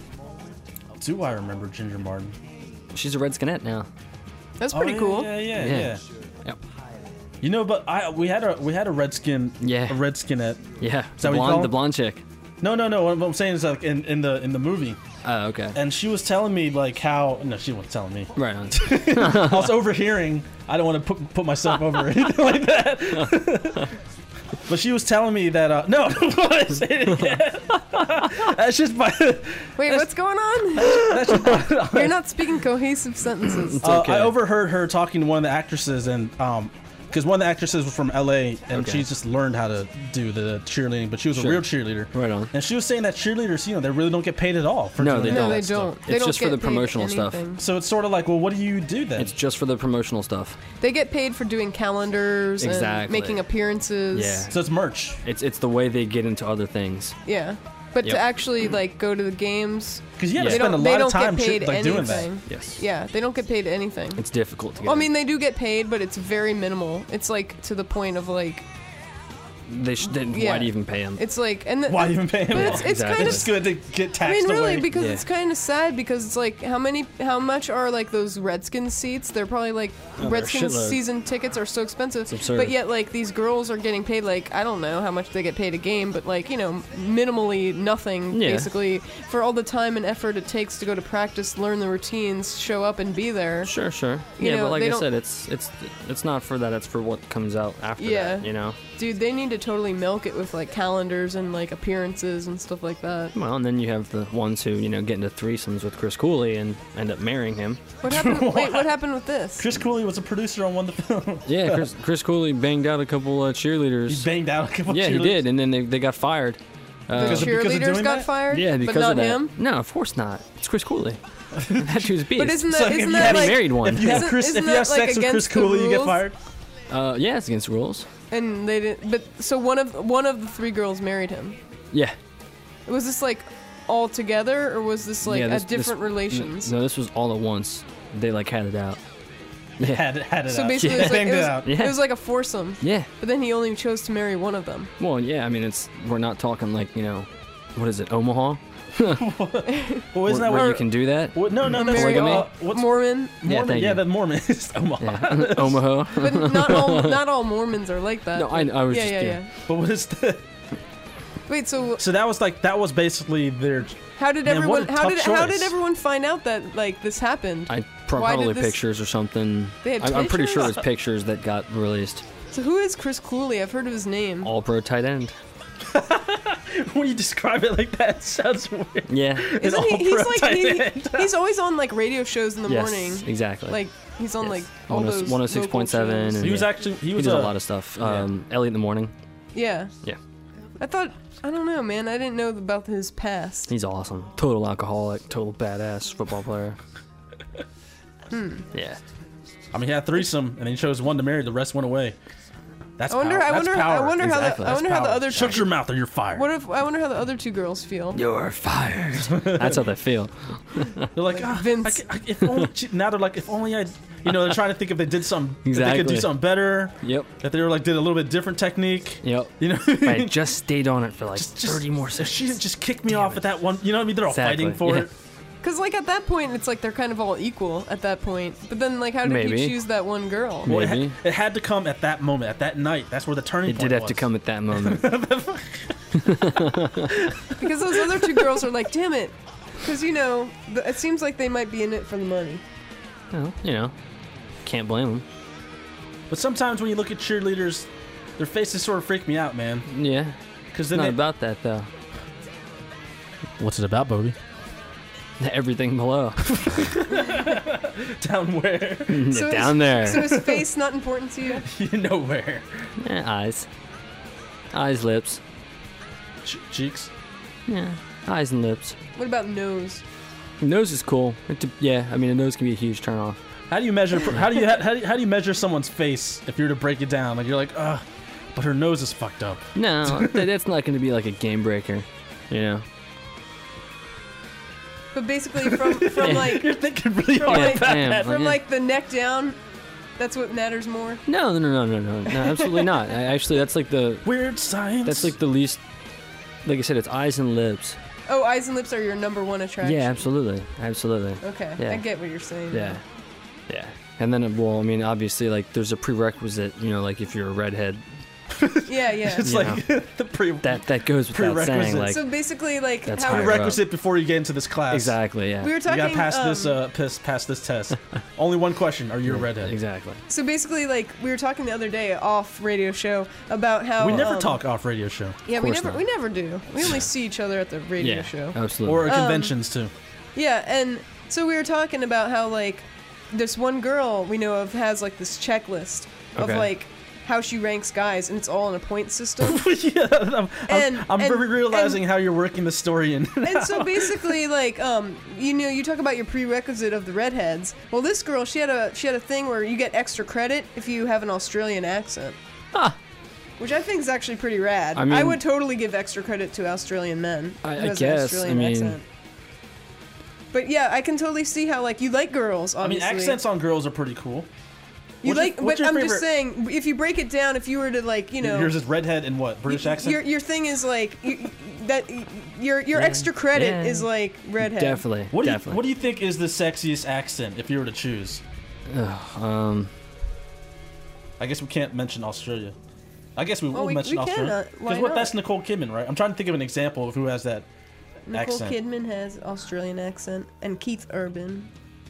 Do I remember Ginger Martin? She's a Red Skinette now. That's pretty Oh, yeah, cool. Yeah, yeah, Yeah. yeah. Yep. You know, but we had a redskin. Yeah. A redskinette. Yeah. that The what you call blonde, it? the blonde chick. No. What I'm saying is like in the movie, Oh, okay. and she was telling me like how. No, she wasn't telling me. Right on. I was overhearing. I don't want to put myself over or anything like that. But she was telling me that no, don't want to say it again. That's just my. Wait, what's going on? That's just my, You're not speaking cohesive sentences. It's okay. I overheard her talking to one of the actresses, and because one of the actresses was from LA, and Okay. she just learned how to do the cheerleading, but she was a Sure. real cheerleader. Right on. And she was saying that cheerleaders, they really don't get paid at all for No, doing they that No, they stuff. don't. They It's don't just for get the paid promotional stuff. anything. So it's sort of like, well, what do you do then? It's just for the promotional stuff. They get paid for doing calendars and Exactly. making appearances. Yeah. So it's merch. It's the way they get into other things. Yeah. But Yep. to actually like go to the games, Because you have Yeah. to they spend a don't. They lot don't of time get paid like doing that. anything. Yes. Yeah, they don't get paid anything. It's difficult to get. Well, I in. mean, they do get paid, but it's very minimal. It's like to the point of like then yeah. why do you even pay them? it's like Why even pay him? But it's Exactly. kind It's of. good to get I taxed mean, really, away. because Yeah. it's kind of sad because it's like how much are like those Redskins seats? They're probably like they're a Redskins shitload. season tickets are so expensive. It's absurd. But yet like these girls are getting paid like I don't know how much they get paid a game, but like minimally nothing Yeah. basically for all the time and effort it takes to go to practice, learn the routines, show up and be there. Sure. You Yeah, know, but like they I don't- said, it's not for that. It's for what comes out after Yeah. that. You know. Dude, they need to totally milk it with like calendars and like appearances and stuff like that. Well, and then you have the ones who get into threesomes with Chris Cooley and end up marrying him. What happened? Wait, what happened with this? Chris Cooley was a producer on one of the films. Yeah, Chris Cooley banged out a couple He cheerleaders. banged out a couple Yeah, he cheerleaders. did, and then they got fired. The Because of cheerleaders doing got that? fired. Yeah, because but not of that. him. No, of course not. It's Chris Cooley. That dude's beast. But isn't So that if isn't you that had like married one. If you have Isn't- Chris, isn't if you have that, like, sex with Chris against the Cooley, you get rules? fired. Yeah, it's against the rules. And they didn't. But so one of the three girls married him. Yeah. Was this like all together, or was this like Yeah, at different relations? No, this was all at once. They like had it out. Yeah. Had it So out. basically, Yeah. it was, like, Banged it, it was, out. Yeah. it was like a foursome. Yeah. But then he only chose to marry one of them. Well, yeah. I mean, we're not talking like what is it, Omaha? Well, isn't where that what you can do that? What, no, that's Marry polygamy? what's Mormon. Yeah, Mormon? thank Yeah, you. that Mormon is Omaha. Yeah. Omaha. But not all Mormons are like that. No, I was yeah, just yeah, kidding. yeah. But what is the? Wait, so So that was basically their. how did Man, what everyone a tough how did choice. everyone find out that like this happened? I Why probably did this- pictures or something. They had I'm pretty sure it pictures? was pictures that got released. So who is Chris Cooley? I've heard of his name. All pro tight end. When you describe it like that, it sounds weird. Yeah. Isn't he? He's like tight he, end. he's always on like radio shows in the Yes, morning. exactly. Like he's on Yes. like all those 106.7 local shows. and- He was Yeah. actually he He was did a lot of stuff. Elliot in the morning. Yeah. Yeah. I thought I don't know, man. I didn't know about his past. He's awesome. Total alcoholic. Total badass football player. Yeah. I mean, he had a threesome and he chose one to marry. The rest went away. That's I wonder. power. I That's wonder. power. I wonder Exactly. how. I wonder how the Power. other. Shut your mouth or you're fired. I wonder how the other two girls feel. You're fired. That's how they feel. They're like, "Ah, Vince." if only, now they're like, if only I, they're trying to think if they did something, if they could do Exactly. something better, Yep. if they were like did a little bit different technique, Yep. you know. If I just stayed on it for like Just- 30 more If seconds. she didn't just kick me off at that one, you know what I mean? They're all Exactly, fighting for yeah. it. Because, like, at that point, it's like they're kind of all equal at that point. But then, like, how did Maybe. he choose that one girl? Well, Maybe. it had to come at that moment, at that night. That's where the turning It point did have was. to come at that moment. Because those other two girls are like, damn it. Because, you know, it seems like they might be in it for the money. Well, you know, can't blame them. But sometimes when you look at cheerleaders, their faces sort of freak me out, man. Yeah. Because It's then not they... about that, though. What's it about, Bodie? Everything below. Down where? So Down there. So is face not important to you? You know where. Eyes. Eyes, lips. Cheeks? Yeah. Eyes and lips. What about nose? Nose is cool. Yeah, I mean, a nose can be a huge turn off. How do you measure? How do you measure someone's face if you were to break it down? Like you're like, but her nose is fucked up. No, that's not going to be like a game breaker, you know. But basically, from like You're thinking really From hard like- about Damn. that. from Yeah. like the neck down, that's what matters more. No, absolutely not. Actually, that's like the Weird science. that's like the least. Like I said, it's eyes and lips. Oh, eyes and lips are your number one attraction. Yeah, absolutely. Okay, Yeah. I get what you're saying. Yeah. Yeah. And then, well, I mean, obviously, like, there's a prerequisite, you know, like if you're a redhead, Yeah, yeah. It's you like the that goes without saying. Prerequisite. Like, So basically, like That's how higher prerequisite before you get into this class. exactly, yeah. we were You talking. gotta pass this test. Only one question: are you a redhead? Exactly. So basically, like we were talking the other day off radio show about how We never talk off radio show Yeah, Of we course never not. we never do. We only see each other at the radio Yeah, show. absolutely. or at conventions too. Yeah, and so we were talking about how like this one girl we know of has like this checklist of Okay. like how she ranks guys, and it's all in a point system. Yeah, I'm And- realizing how you're working the story in. And so basically, like, you know, you talk about your prerequisite of the redheads. Well, this girl, she had a thing where you get extra credit if you have an Australian accent. Ah. Which I think is actually pretty rad. I mean- I would totally give extra credit to Australian men who I has guess, an Australian I mean- accent. But yeah, I can totally see how like you like girls. I mean, Obviously, accents on girls are pretty cool. You What's your- like, what's but your I'm favorite- just saying, if you break it down, if you were to like, you know, Yours is redhead and what? British accent? your thing is like that. Your extra credit Yeah. is like redhead. Definitely. What do you definitely. What do you think is the sexiest accent if you were to choose? Um, I guess we can't mention Australia. I guess we will we- mention we Australia can, why because that's not? Nicole Kidman, right? I'm trying to think of an example of who has that Nicole accent. Kidman has Australian accent, and Keith Urban.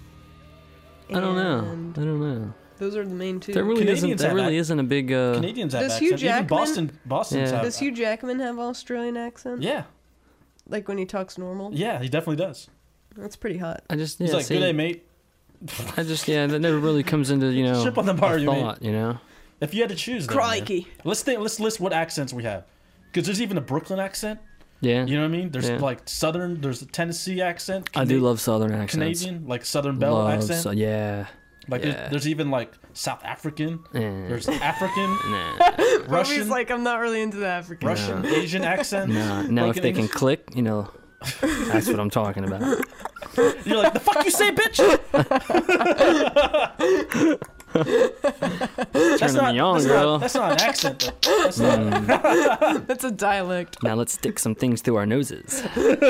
I don't know. And I don't know. Those are the main two. There really Canadians isn't. There have really that. isn't a big. Canadians have Does accent. Hugh Jackman- Even Boston's Yeah. have. Does Hugh Jackman have Australian accent? Yeah, Like when he talks normal? yeah, he definitely does. That's pretty hot. I just. He's Yeah. like, see, "Good day, mate." I just. Yeah. That never really comes into Ship on the bar, a you mean? thought. You know. If you had to choose, then, man. Crikey. Let's list what accents we have, because there's even a Brooklyn accent. Yeah. You know what I mean? There's Yeah. like Southern. There's a Tennessee accent. I do love Southern accents. Canadian, like Southern Belle Love accent. yeah. Like yeah. there's even like South African. Eh. There's African, Nah. Russian, Bobby's like, I'm not really into the African. Russian, Asian accent. Nah. Now, if Like they in can English. click, you know, that's what I'm talking about. You're like, the fuck you say, bitch? Turning me on, girl. That's not an accent. Though. That's not, That's a dialect. Now let's stick some things through our noses.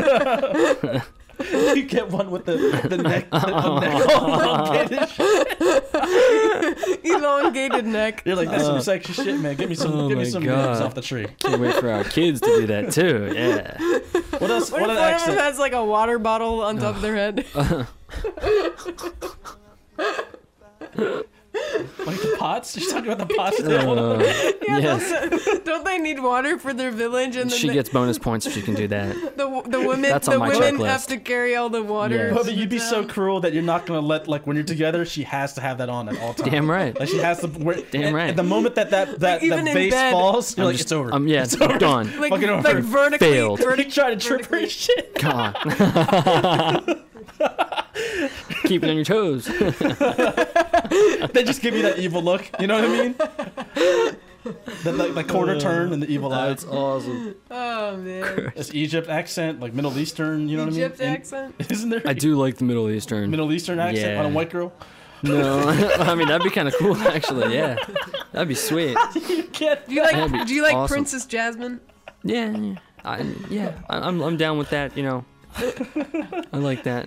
you get one with the neck, the neck all elongated shit. Elongated neck. You're like, that's some sexy shit, man. Give me some, Oh give me my some God. names off the tree. Can't wait for our kids to do that too. Yeah. What else? What What if other one of them accent? has like a water bottle on top of their head? Like the pots? You're talking about the pots now? Yes. Don't they need water for their village? And then She gets bonus points if she can do that. the women That's on the my women checklist. have to carry all the water. Yes. But you'd be so cruel that you're not gonna let, like, when you're together, she has to have that on at all times. Damn right. Like she has to. Damn right. At the moment that even the in vase bed. falls, you're I'm like, just- it's over. Yeah, It's I'm over. done. Like, Fucking over. like vertically. Failed. You try to trip her vertically. and shit. God. Keep it on your toes. They just give you that evil look. You know what I mean? The quarter turn and the evil eye. That's awesome. Oh man. It's Egypt accent, like Middle Eastern. You know Egypt what I mean? accent. Isn't there? I do like the Middle Eastern. Middle Eastern accent on a Yeah. white girl. No, I mean that'd be kind of cool actually. Yeah, that'd be sweet. You can't. Do you That'd be like? Do you like awesome. Princess Jasmine? Yeah, I'm down with that. You know, I like that.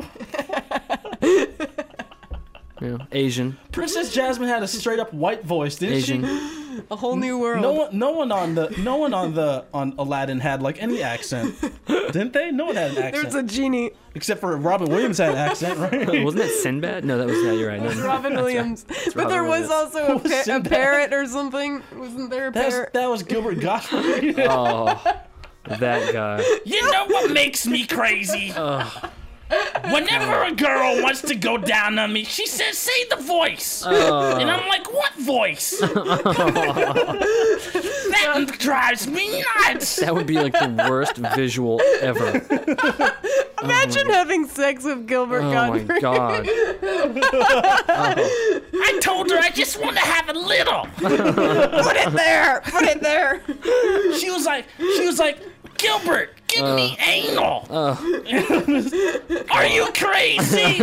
Yeah, Asian. Princess Jasmine had a straight up white voice, didn't Asian. she? A whole new world. No one on Aladdin had like any accent, didn't they? No one had an accent There's a genie, except for Robin Williams had an accent, right? Wasn't that Sinbad? No, that was you're right. No, no. Robin Williams. But Robin there was Williams. also Who was a Sinbad? parrot or something. Wasn't there a parrot? That was Gilbert Gottfried. Oh, that guy. You know what makes me crazy? Whenever a girl wants to go down on me, she says, "Say the voice," and I'm like, "What voice?" That drives me nuts. That would be like the worst visual ever. Imagine having sex with Gilbert Oh Gottfried. my god. I told her I just want to have a little. Put it there. Put it there. She was like, Gilbert, give me anal. Are you crazy?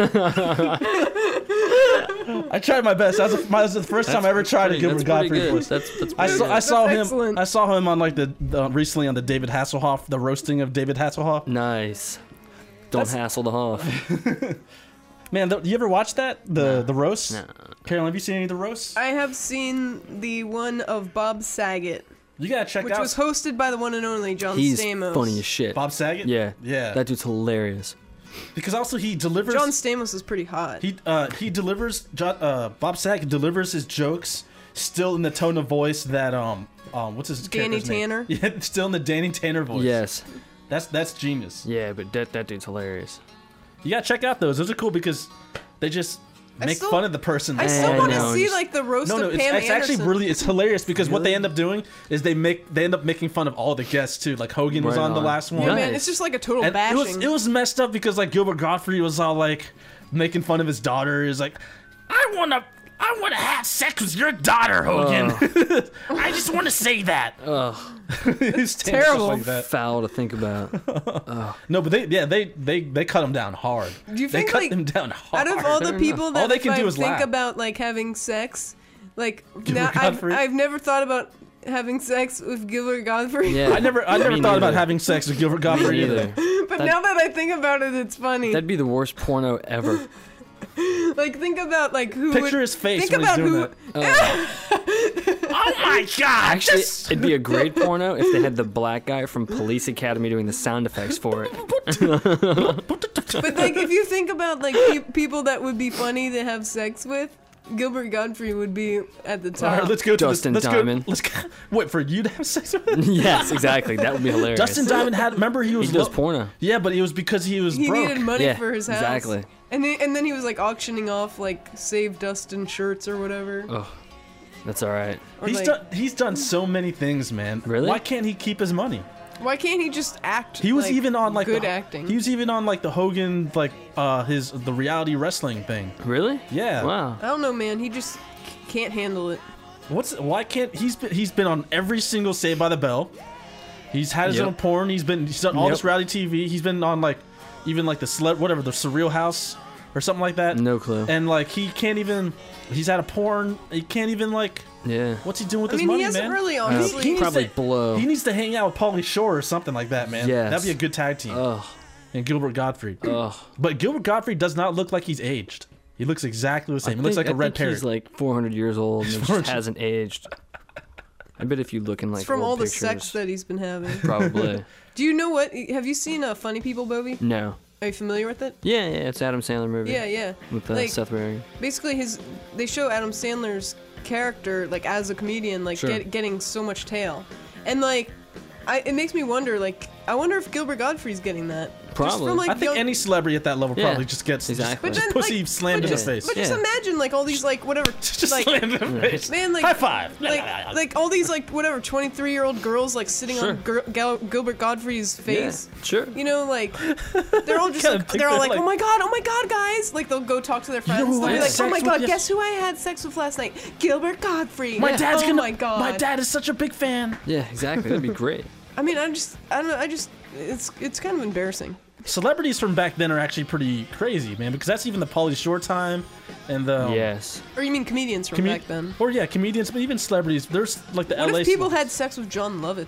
I tried my best. That was the first time I ever tried a Gilbert Gottfried voice. That's I pretty saw That's him. excellent. I saw him on like the recently on the David Hasselhoff, the roasting of David Hasselhoff. nice. Don't hassle the Hoff. Man, you ever watch that? The roast? Nah. Carolyn, have you seen any of the roasts? I have seen the one of Bob Saget, You gotta check which out was hosted by the one and only John He's Stamos. funny as shit. Bob Saget. Yeah. Yeah. That dude's hilarious. Because also he delivers. John Stamos is pretty hot. He delivers. Bob Saget delivers his jokes still in the tone of voice that what's his Danny character's name? Tanner? Yeah, still in the Danny Tanner voice. Yes. That's genius. Yeah, but that dude's hilarious. You gotta check out those. Those are cool because they just make still- fun of the person. I I still want to know, see just- like the roast No, of it's Pam actually Anderson. really it's hilarious because what they end up doing is they end up making fun of all the guests too. Like Hogan was Right on the on. last one. Yeah, Nice. man, it's just like a total And bashing. it was messed up because like Gilbert Gottfried was all like making fun of his daughter. He's like, I wanna have sex with your daughter, Hogan. I just want to say that. Ugh. It's terrible. Like that. Foul to think about. No, but they cut him down hard. Do you They think, cut like, him down hard. Out of all the Fair people enough. that All they can do is think laugh. about like having sex, like Gilbert now Gottfried? I've never thought about having sex with Gilbert Gottfried. Yeah. I never Me thought about neither. having sex with Gilbert Me Gottfried neither. But now that I think about it, it's funny. That'd be the worst porno ever. Like think about like who Picture would, his face think when he's about doing who that. Oh my god! Actually, it'd be a great porno if they had the black guy from Police Academy doing the sound effects for it. But like if you think about like people that would be funny to have sex with, Gilbert Gottfried would be at the All top. right, let's go to Dustin this, let's Diamond. Go, let's go, wait for you to have sex with him. Yes, exactly. That would be hilarious. Dustin Diamond had. Remember he was. He does lo- porno. Yeah, but it was because he was He broke. needed money Yeah, for his house. exactly. And then he was like auctioning off like Save Dustin shirts or whatever. Oh, that's all right. Or, He's like, done. He's done so many things, man. Really? Why can't he keep his money? Why can't he just act? He was like, even on like good the, acting. He was even on like the Hogan the reality wrestling thing. Really? Yeah. Wow. I don't know, man. He just can't handle it. Why can't he's been on every single Saved by the Bell. He's had his Yep. own porn. He's done all Yep. this reality TV. He's been on like even like the Surreal House or something like that. No clue. And like he can't even. He's had a porn. He can't even like. Yeah. What's he doing with I his mean, money, he hasn't man? really He honestly. needs Probably to- blow. He needs to hang out with Pauly Shore or something like that, man. Yes. That'd be a good tag team. Ugh. And Gilbert Gottfried. Ugh. But Gilbert Gottfried does not look like he's aged. He looks exactly the same. He looks like a red parrot. He's like 400 years old and it 400. just hasn't aged. I bet if you look in like It's from old all the pictures, sex that he's been having. probably. Do you know what? Have you seen Funny People, Bobby? No. Are you familiar with it? Yeah, it's Adam Sandler movie. Yeah, yeah. With Like, Seth Rogen. Basically, they show Adam Sandler's character like as a comedian, like Sure. getting so much tail, and like, it makes me wonder. Like, I wonder if Gilbert Godfrey's getting that. Just Probably. from, like, I think young- any celebrity at that level Yeah, probably just gets exactly. just, But then, pussy like- slammed but in just- the face. But just Yeah. imagine like all these like whatever, Just like slammed in the face. man, like High five. like all these like whatever 23-year-old girls like sitting Sure. on Gilbert Godfrey's face. Yeah, sure. You know, like they're all just Kinda like, think they're all they're like, like- oh my god, guys! Like they'll go talk to their friends. know who They'll I be had like, oh sex my with god, yes- guess who I had sex with last night? Gilbert Godfrey. My dad's oh gonna. my god. My dad is such a big fan. Yeah, exactly. That'd be great. I mean, I don't know. It's kind of embarrassing. Celebrities from back then are actually pretty crazy, man, because that's even the Pauly Shore time and the Yes. Or you mean comedians from back then? Or yeah, comedians, but even celebrities. There's like the What LA. if people celebs. had sex with John Lovitz?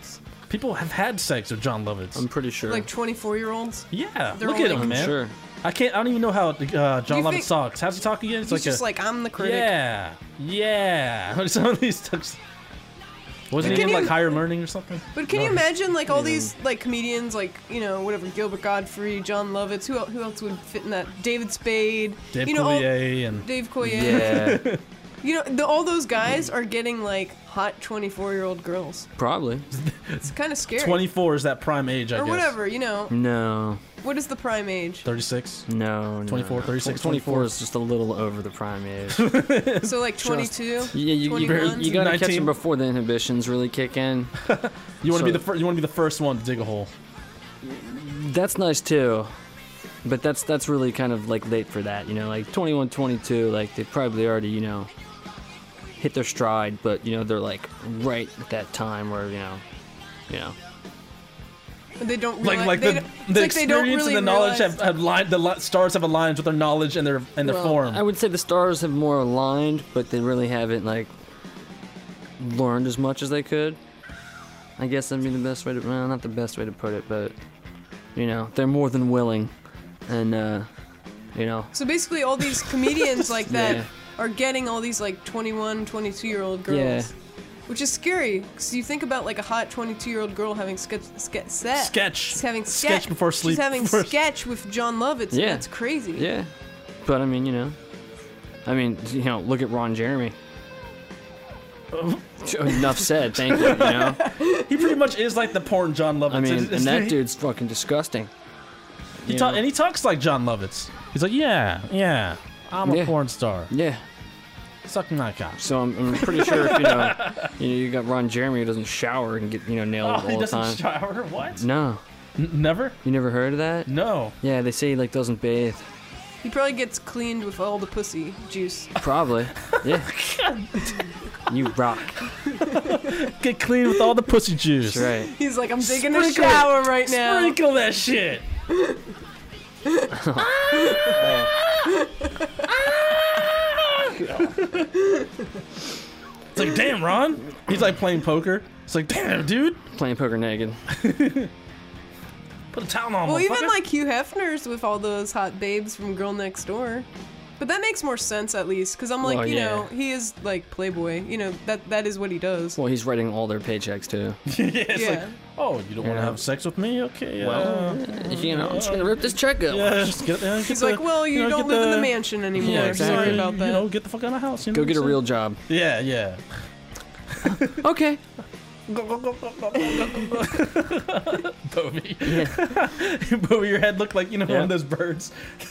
People have had sex with John Lovitz. I'm pretty sure. Like 24-year-olds. Yeah, They're look at all him, I'm man. sure. I don't even know how John you Lovitz think- talks. How's he talk again? It's He's just like, I'm the critic. yeah. Some of these talks. Wasn't But he can in like you- higher learning or something? But can you imagine like all these like comedians, like, you know, whatever, Gilbert Godfrey, John Lovitz, who else would fit in that? David Spade, Dave you know, all- Coulier and Dave Coulier. Yeah, You know, all those guys are getting like hot 24-year-old girls. probably. It's kind of scary. 24 is that prime age, I or guess. whatever, you know. No, What is the prime age? 36. no, 24, no. 36, 24 is just a little over the prime age. So like 22. Yeah, you 21? gotta catch 19. them before the inhibitions really kick in. You want to be So- the first. You want to be the first one to dig a hole. That's nice too, but that's really kind of like late for that. You know, like 21, 22, like they probably already hit their stride, but they're like right at that time where you know. They don't Like realize, like they the don't- it's the like they don't experience really and the knowledge realize- have aligned. Stars have aligned with their knowledge and their Well, form. I would say the stars have more aligned, but they really haven't like learned as much as they could. I guess that'd be the best way to, well, not the best way to put it, but they're more than willing, and So basically, all these comedians like that Yeah. are getting all these like 21, 22-year-old girls, Yeah. which is scary because you think about like a hot 22-year-old girl having Sketch. having Sketch before sleep. She's having Before- sketch with John Lovitz. Yeah. That's crazy. yeah. But I mean, look at Ron Jeremy. Enough said. Thank you. He pretty much is like the porn John Lovitz. I mean, Isn't and that he? dude's fucking disgusting. And he talks like John Lovitz. He's like, yeah, I'm a Yeah. porn star. Yeah. Suck my cock. So I'm pretty sure if you got Ron Jeremy who doesn't shower and get nailed Oh, all he the doesn't time. shower. What? No, Never? you never heard of that? No. Yeah, they say he like doesn't bathe. He probably gets cleaned with all the pussy juice. Probably. Yeah. You rock. Get clean with all the pussy juice. That's right. He's like, I'm taking a Sprinkle it. shower right now. Sprinkle that shit. It's like, damn, Ron. He's like playing poker. It's like, damn, dude. Playing poker naked. Put a towel on. Well, even motherfucker. like Hugh Hefner's with all those hot babes from Girl Next Door. But that makes more sense at least, because I'm like, Well, you yeah. know, he is like Playboy. You know, that is what he does. Well, he's writing all their paychecks too. yeah, it's Yeah. like, oh, you don't want to Yeah. have sex with me? Okay. I'm just gonna rip this check up. yeah, just get He's like, well, you don't live in the mansion anymore. Yeah, exactly. Sorry about that. You know, get the fuck out of my house. You know Go what get a I'm real job. saying? Yeah. Okay. Bovie. Yeah. Bovie, your head looked like, one Yeah. of those birds.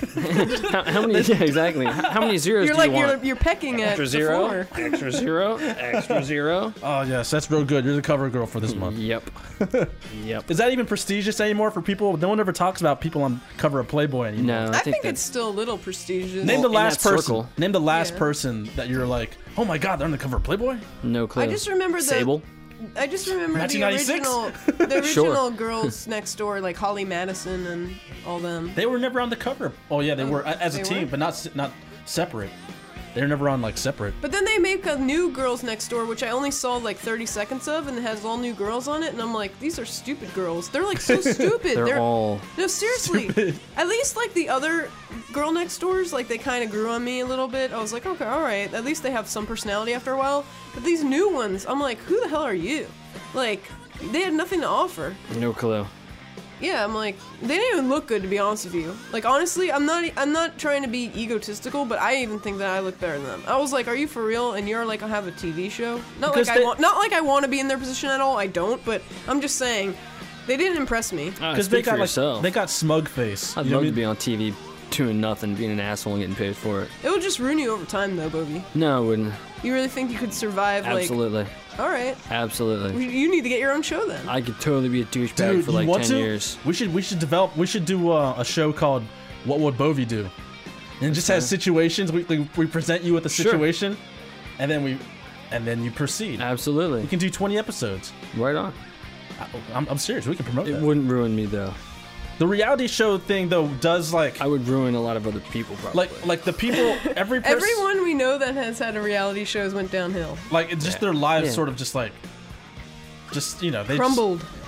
How many? Yeah, exactly. How many zeros You're do like you want? you're pecking at Extra the zero. floor. Extra zero. Extra zero. Oh, yes, that's real good. You're the cover girl for this month. Yep. Yep. Is that even prestigious anymore for people? No one ever talks about people on cover of Playboy anymore. No, I think that- it's still a little prestigious. Name the in last that person. circle. Name the last Yeah. person that you're like, oh my god, they're on the cover of Playboy. no clue. I just remember the Sable. I just remember the 1996? original Girls Next Door, like Holly Madison and all them. They were never on the cover. Oh yeah, they Oh, were as a they team, were? but not separate. They were never on like separate. But then they make a new Girls Next Door, which I only saw like 30 seconds of, and it has all new girls on it, and I'm like, these are stupid girls. They're like so stupid. They're all. No, seriously. At least like the other Girl Next Doors, like they kind of grew on me a little bit. I was like, okay, all right. At least they have some personality after a while. But these new ones, I'm like, who the hell are you? Like, they had nothing to offer. No clue. Yeah, I'm like, they didn't even look good, to be honest with you. Like, honestly, I'm not trying to be egotistical, but I even think that I look better than them. I was like, are you for real? And you're like, I have a TV show. Because they- Not like I want to be in their position at all. I don't. But I'm just saying, they didn't impress me. Because Speak they got for yourself. they got smug face. I'd You know love what to be on TV doing nothing, being an asshole and getting paid for it. It would just ruin you over time, though, Bobby. No, I wouldn't. You really think you could survive? Absolutely. Like, all right, Absolutely. you need to get your own show then. I could totally be a douchebag Dude, for you like want 10 to? years. We should do a show called What Would Bovie Do? And it just has situations. We present you with a Sure. situation, and then you proceed. We Absolutely. can do 20 episodes. Right on. I'm serious. We can promote It that. wouldn't ruin me though. The reality show thing though does like I would ruin a lot of other people probably. like the people every person Everyone we know that has had a reality shows went downhill. like it's just their lives Yeah. sort of just like they Crumbled.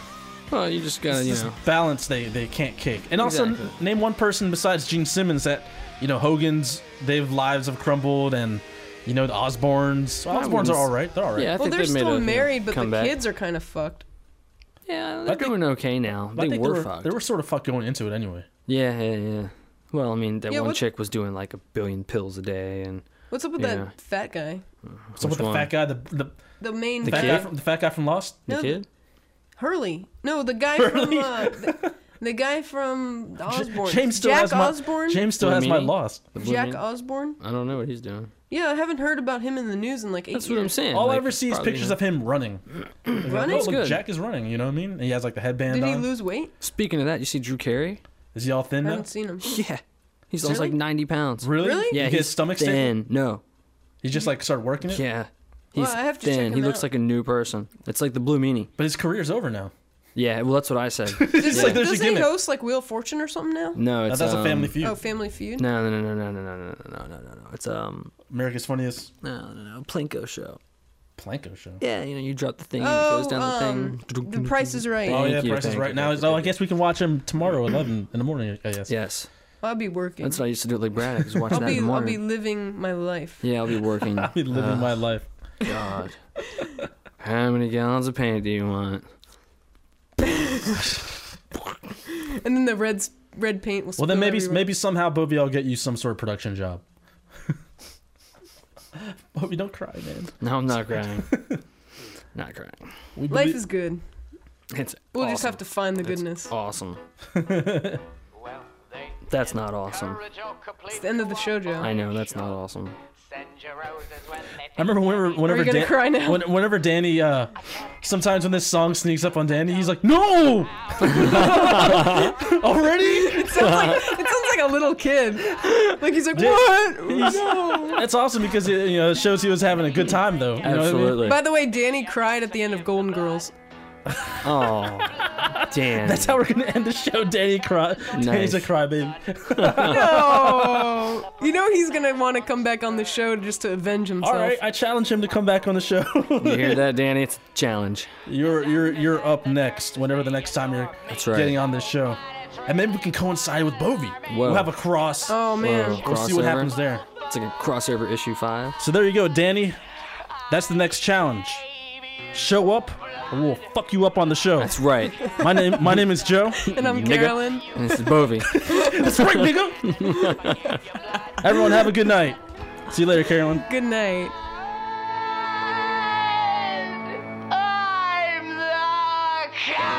Well, you just gotta, This balance they can't kick. And also, Exactly. name one person besides Gene Simmons that, Hogan's, their lives have crumbled, and, the Osbournes. Osbournes are all right. They're all right. Yeah, I Well, think they're they made still a married, but the comeback. kids are kind of fucked. Yeah, they're doing okay now. I They think were fucked. They were sort of fucked going into it anyway. Yeah. Well, I mean, that Yeah, one what- chick was doing like 1 billion pills a day, and What's up with Yeah. that fat guy? So with Which the one? fat guy, the The main The fat kid? guy from the fat guy from Lost. the No, kid. Hurley. No, the guy Hurley. from the guy from the Osbourne. James still Jack has my Osbourne. James still Blue has my Meanie? Lost. The Blue Jack Man? Osbourne. I don't know what he's doing. Yeah, I haven't heard about him in the news in like 8 That's years. what I'm saying. All I like, ever see is probably, pictures of him running. Running? Oh, That's look, good. Jack is running. You know what I mean? And he has like the headband Did he on. lose weight? Speaking of that, you see Drew Carey? Is he all thin I now? haven't seen him. Yeah, he's lost like Seriously? 90 pounds. Really? Really? Yeah, You get he's his stomach stable? thin. No. He just like started working it. Yeah. Well, He's I have to check thin. He him looks out. like a new person. It's like the Blue Meanie. But his career's over now. Yeah, well, that's what I said. It's Does, like there's a doesn't he gimmick. host like Wheel of Fortune or something now? No, it's That's a Family Feud. Oh, Family Feud. No. It's America's Funniest no. Plinko show. Planko show. Yeah, you drop the thing, and it goes down the thing. The Price is Right. Oh yeah, Thank you, Price is thank Right you, now. thank So you. I guess we can watch him tomorrow, 11 in the morning. I guess. Yes, I'll be working. that's what I used to do. Like Brad, I was watching I'll that in the be morning. living my life. Yeah, I'll be working. I'll be living my life. God. How many gallons of paint do you want? And then the red paint will. Well, then spill maybe everywhere. maybe somehow Bobby, I'll get you some sort of production job. Bobby, don't cry, man. No, I'm not crying. Not crying. We Life believe- is good. It's We'll awesome. just have to find the It's goodness. awesome. That's not awesome. It's the end of the show, Joe. I know that's not awesome. I remember whenever Are you gonna cry now? whenever Danny, sometimes when this song sneaks up on Danny, he's like, "No!" Already? It sounds like a little kid. Like he's like, what? No. That's awesome because it shows he was having a good time though. You know what I mean? Absolutely. By the way, Danny cried at the end of Golden Girls. Oh, damn. That's how we're gonna end the show. Danny cry. Danny's a Nice. crybaby. No. You know he's gonna want to come back on the show just to avenge himself. All right, I challenge him to come back on the show. You hear that, Danny? It's a challenge. You're up next. Whenever the next time you're That's right. getting on this show, and maybe we can coincide with Bovey. Whoa. We'll have a cross. Oh man. Whoa. We'll see what crossover. happens there. It's like a crossover issue 5. So there you go, Danny. That's the next challenge. Show up, or we'll fuck you up on the show. That's right. My name is Joe. And I'm Nigga. Carolyn. And this is Bovey. That's right, nigga. Everyone have a good night. See you later, Carolyn. Good night. I'm the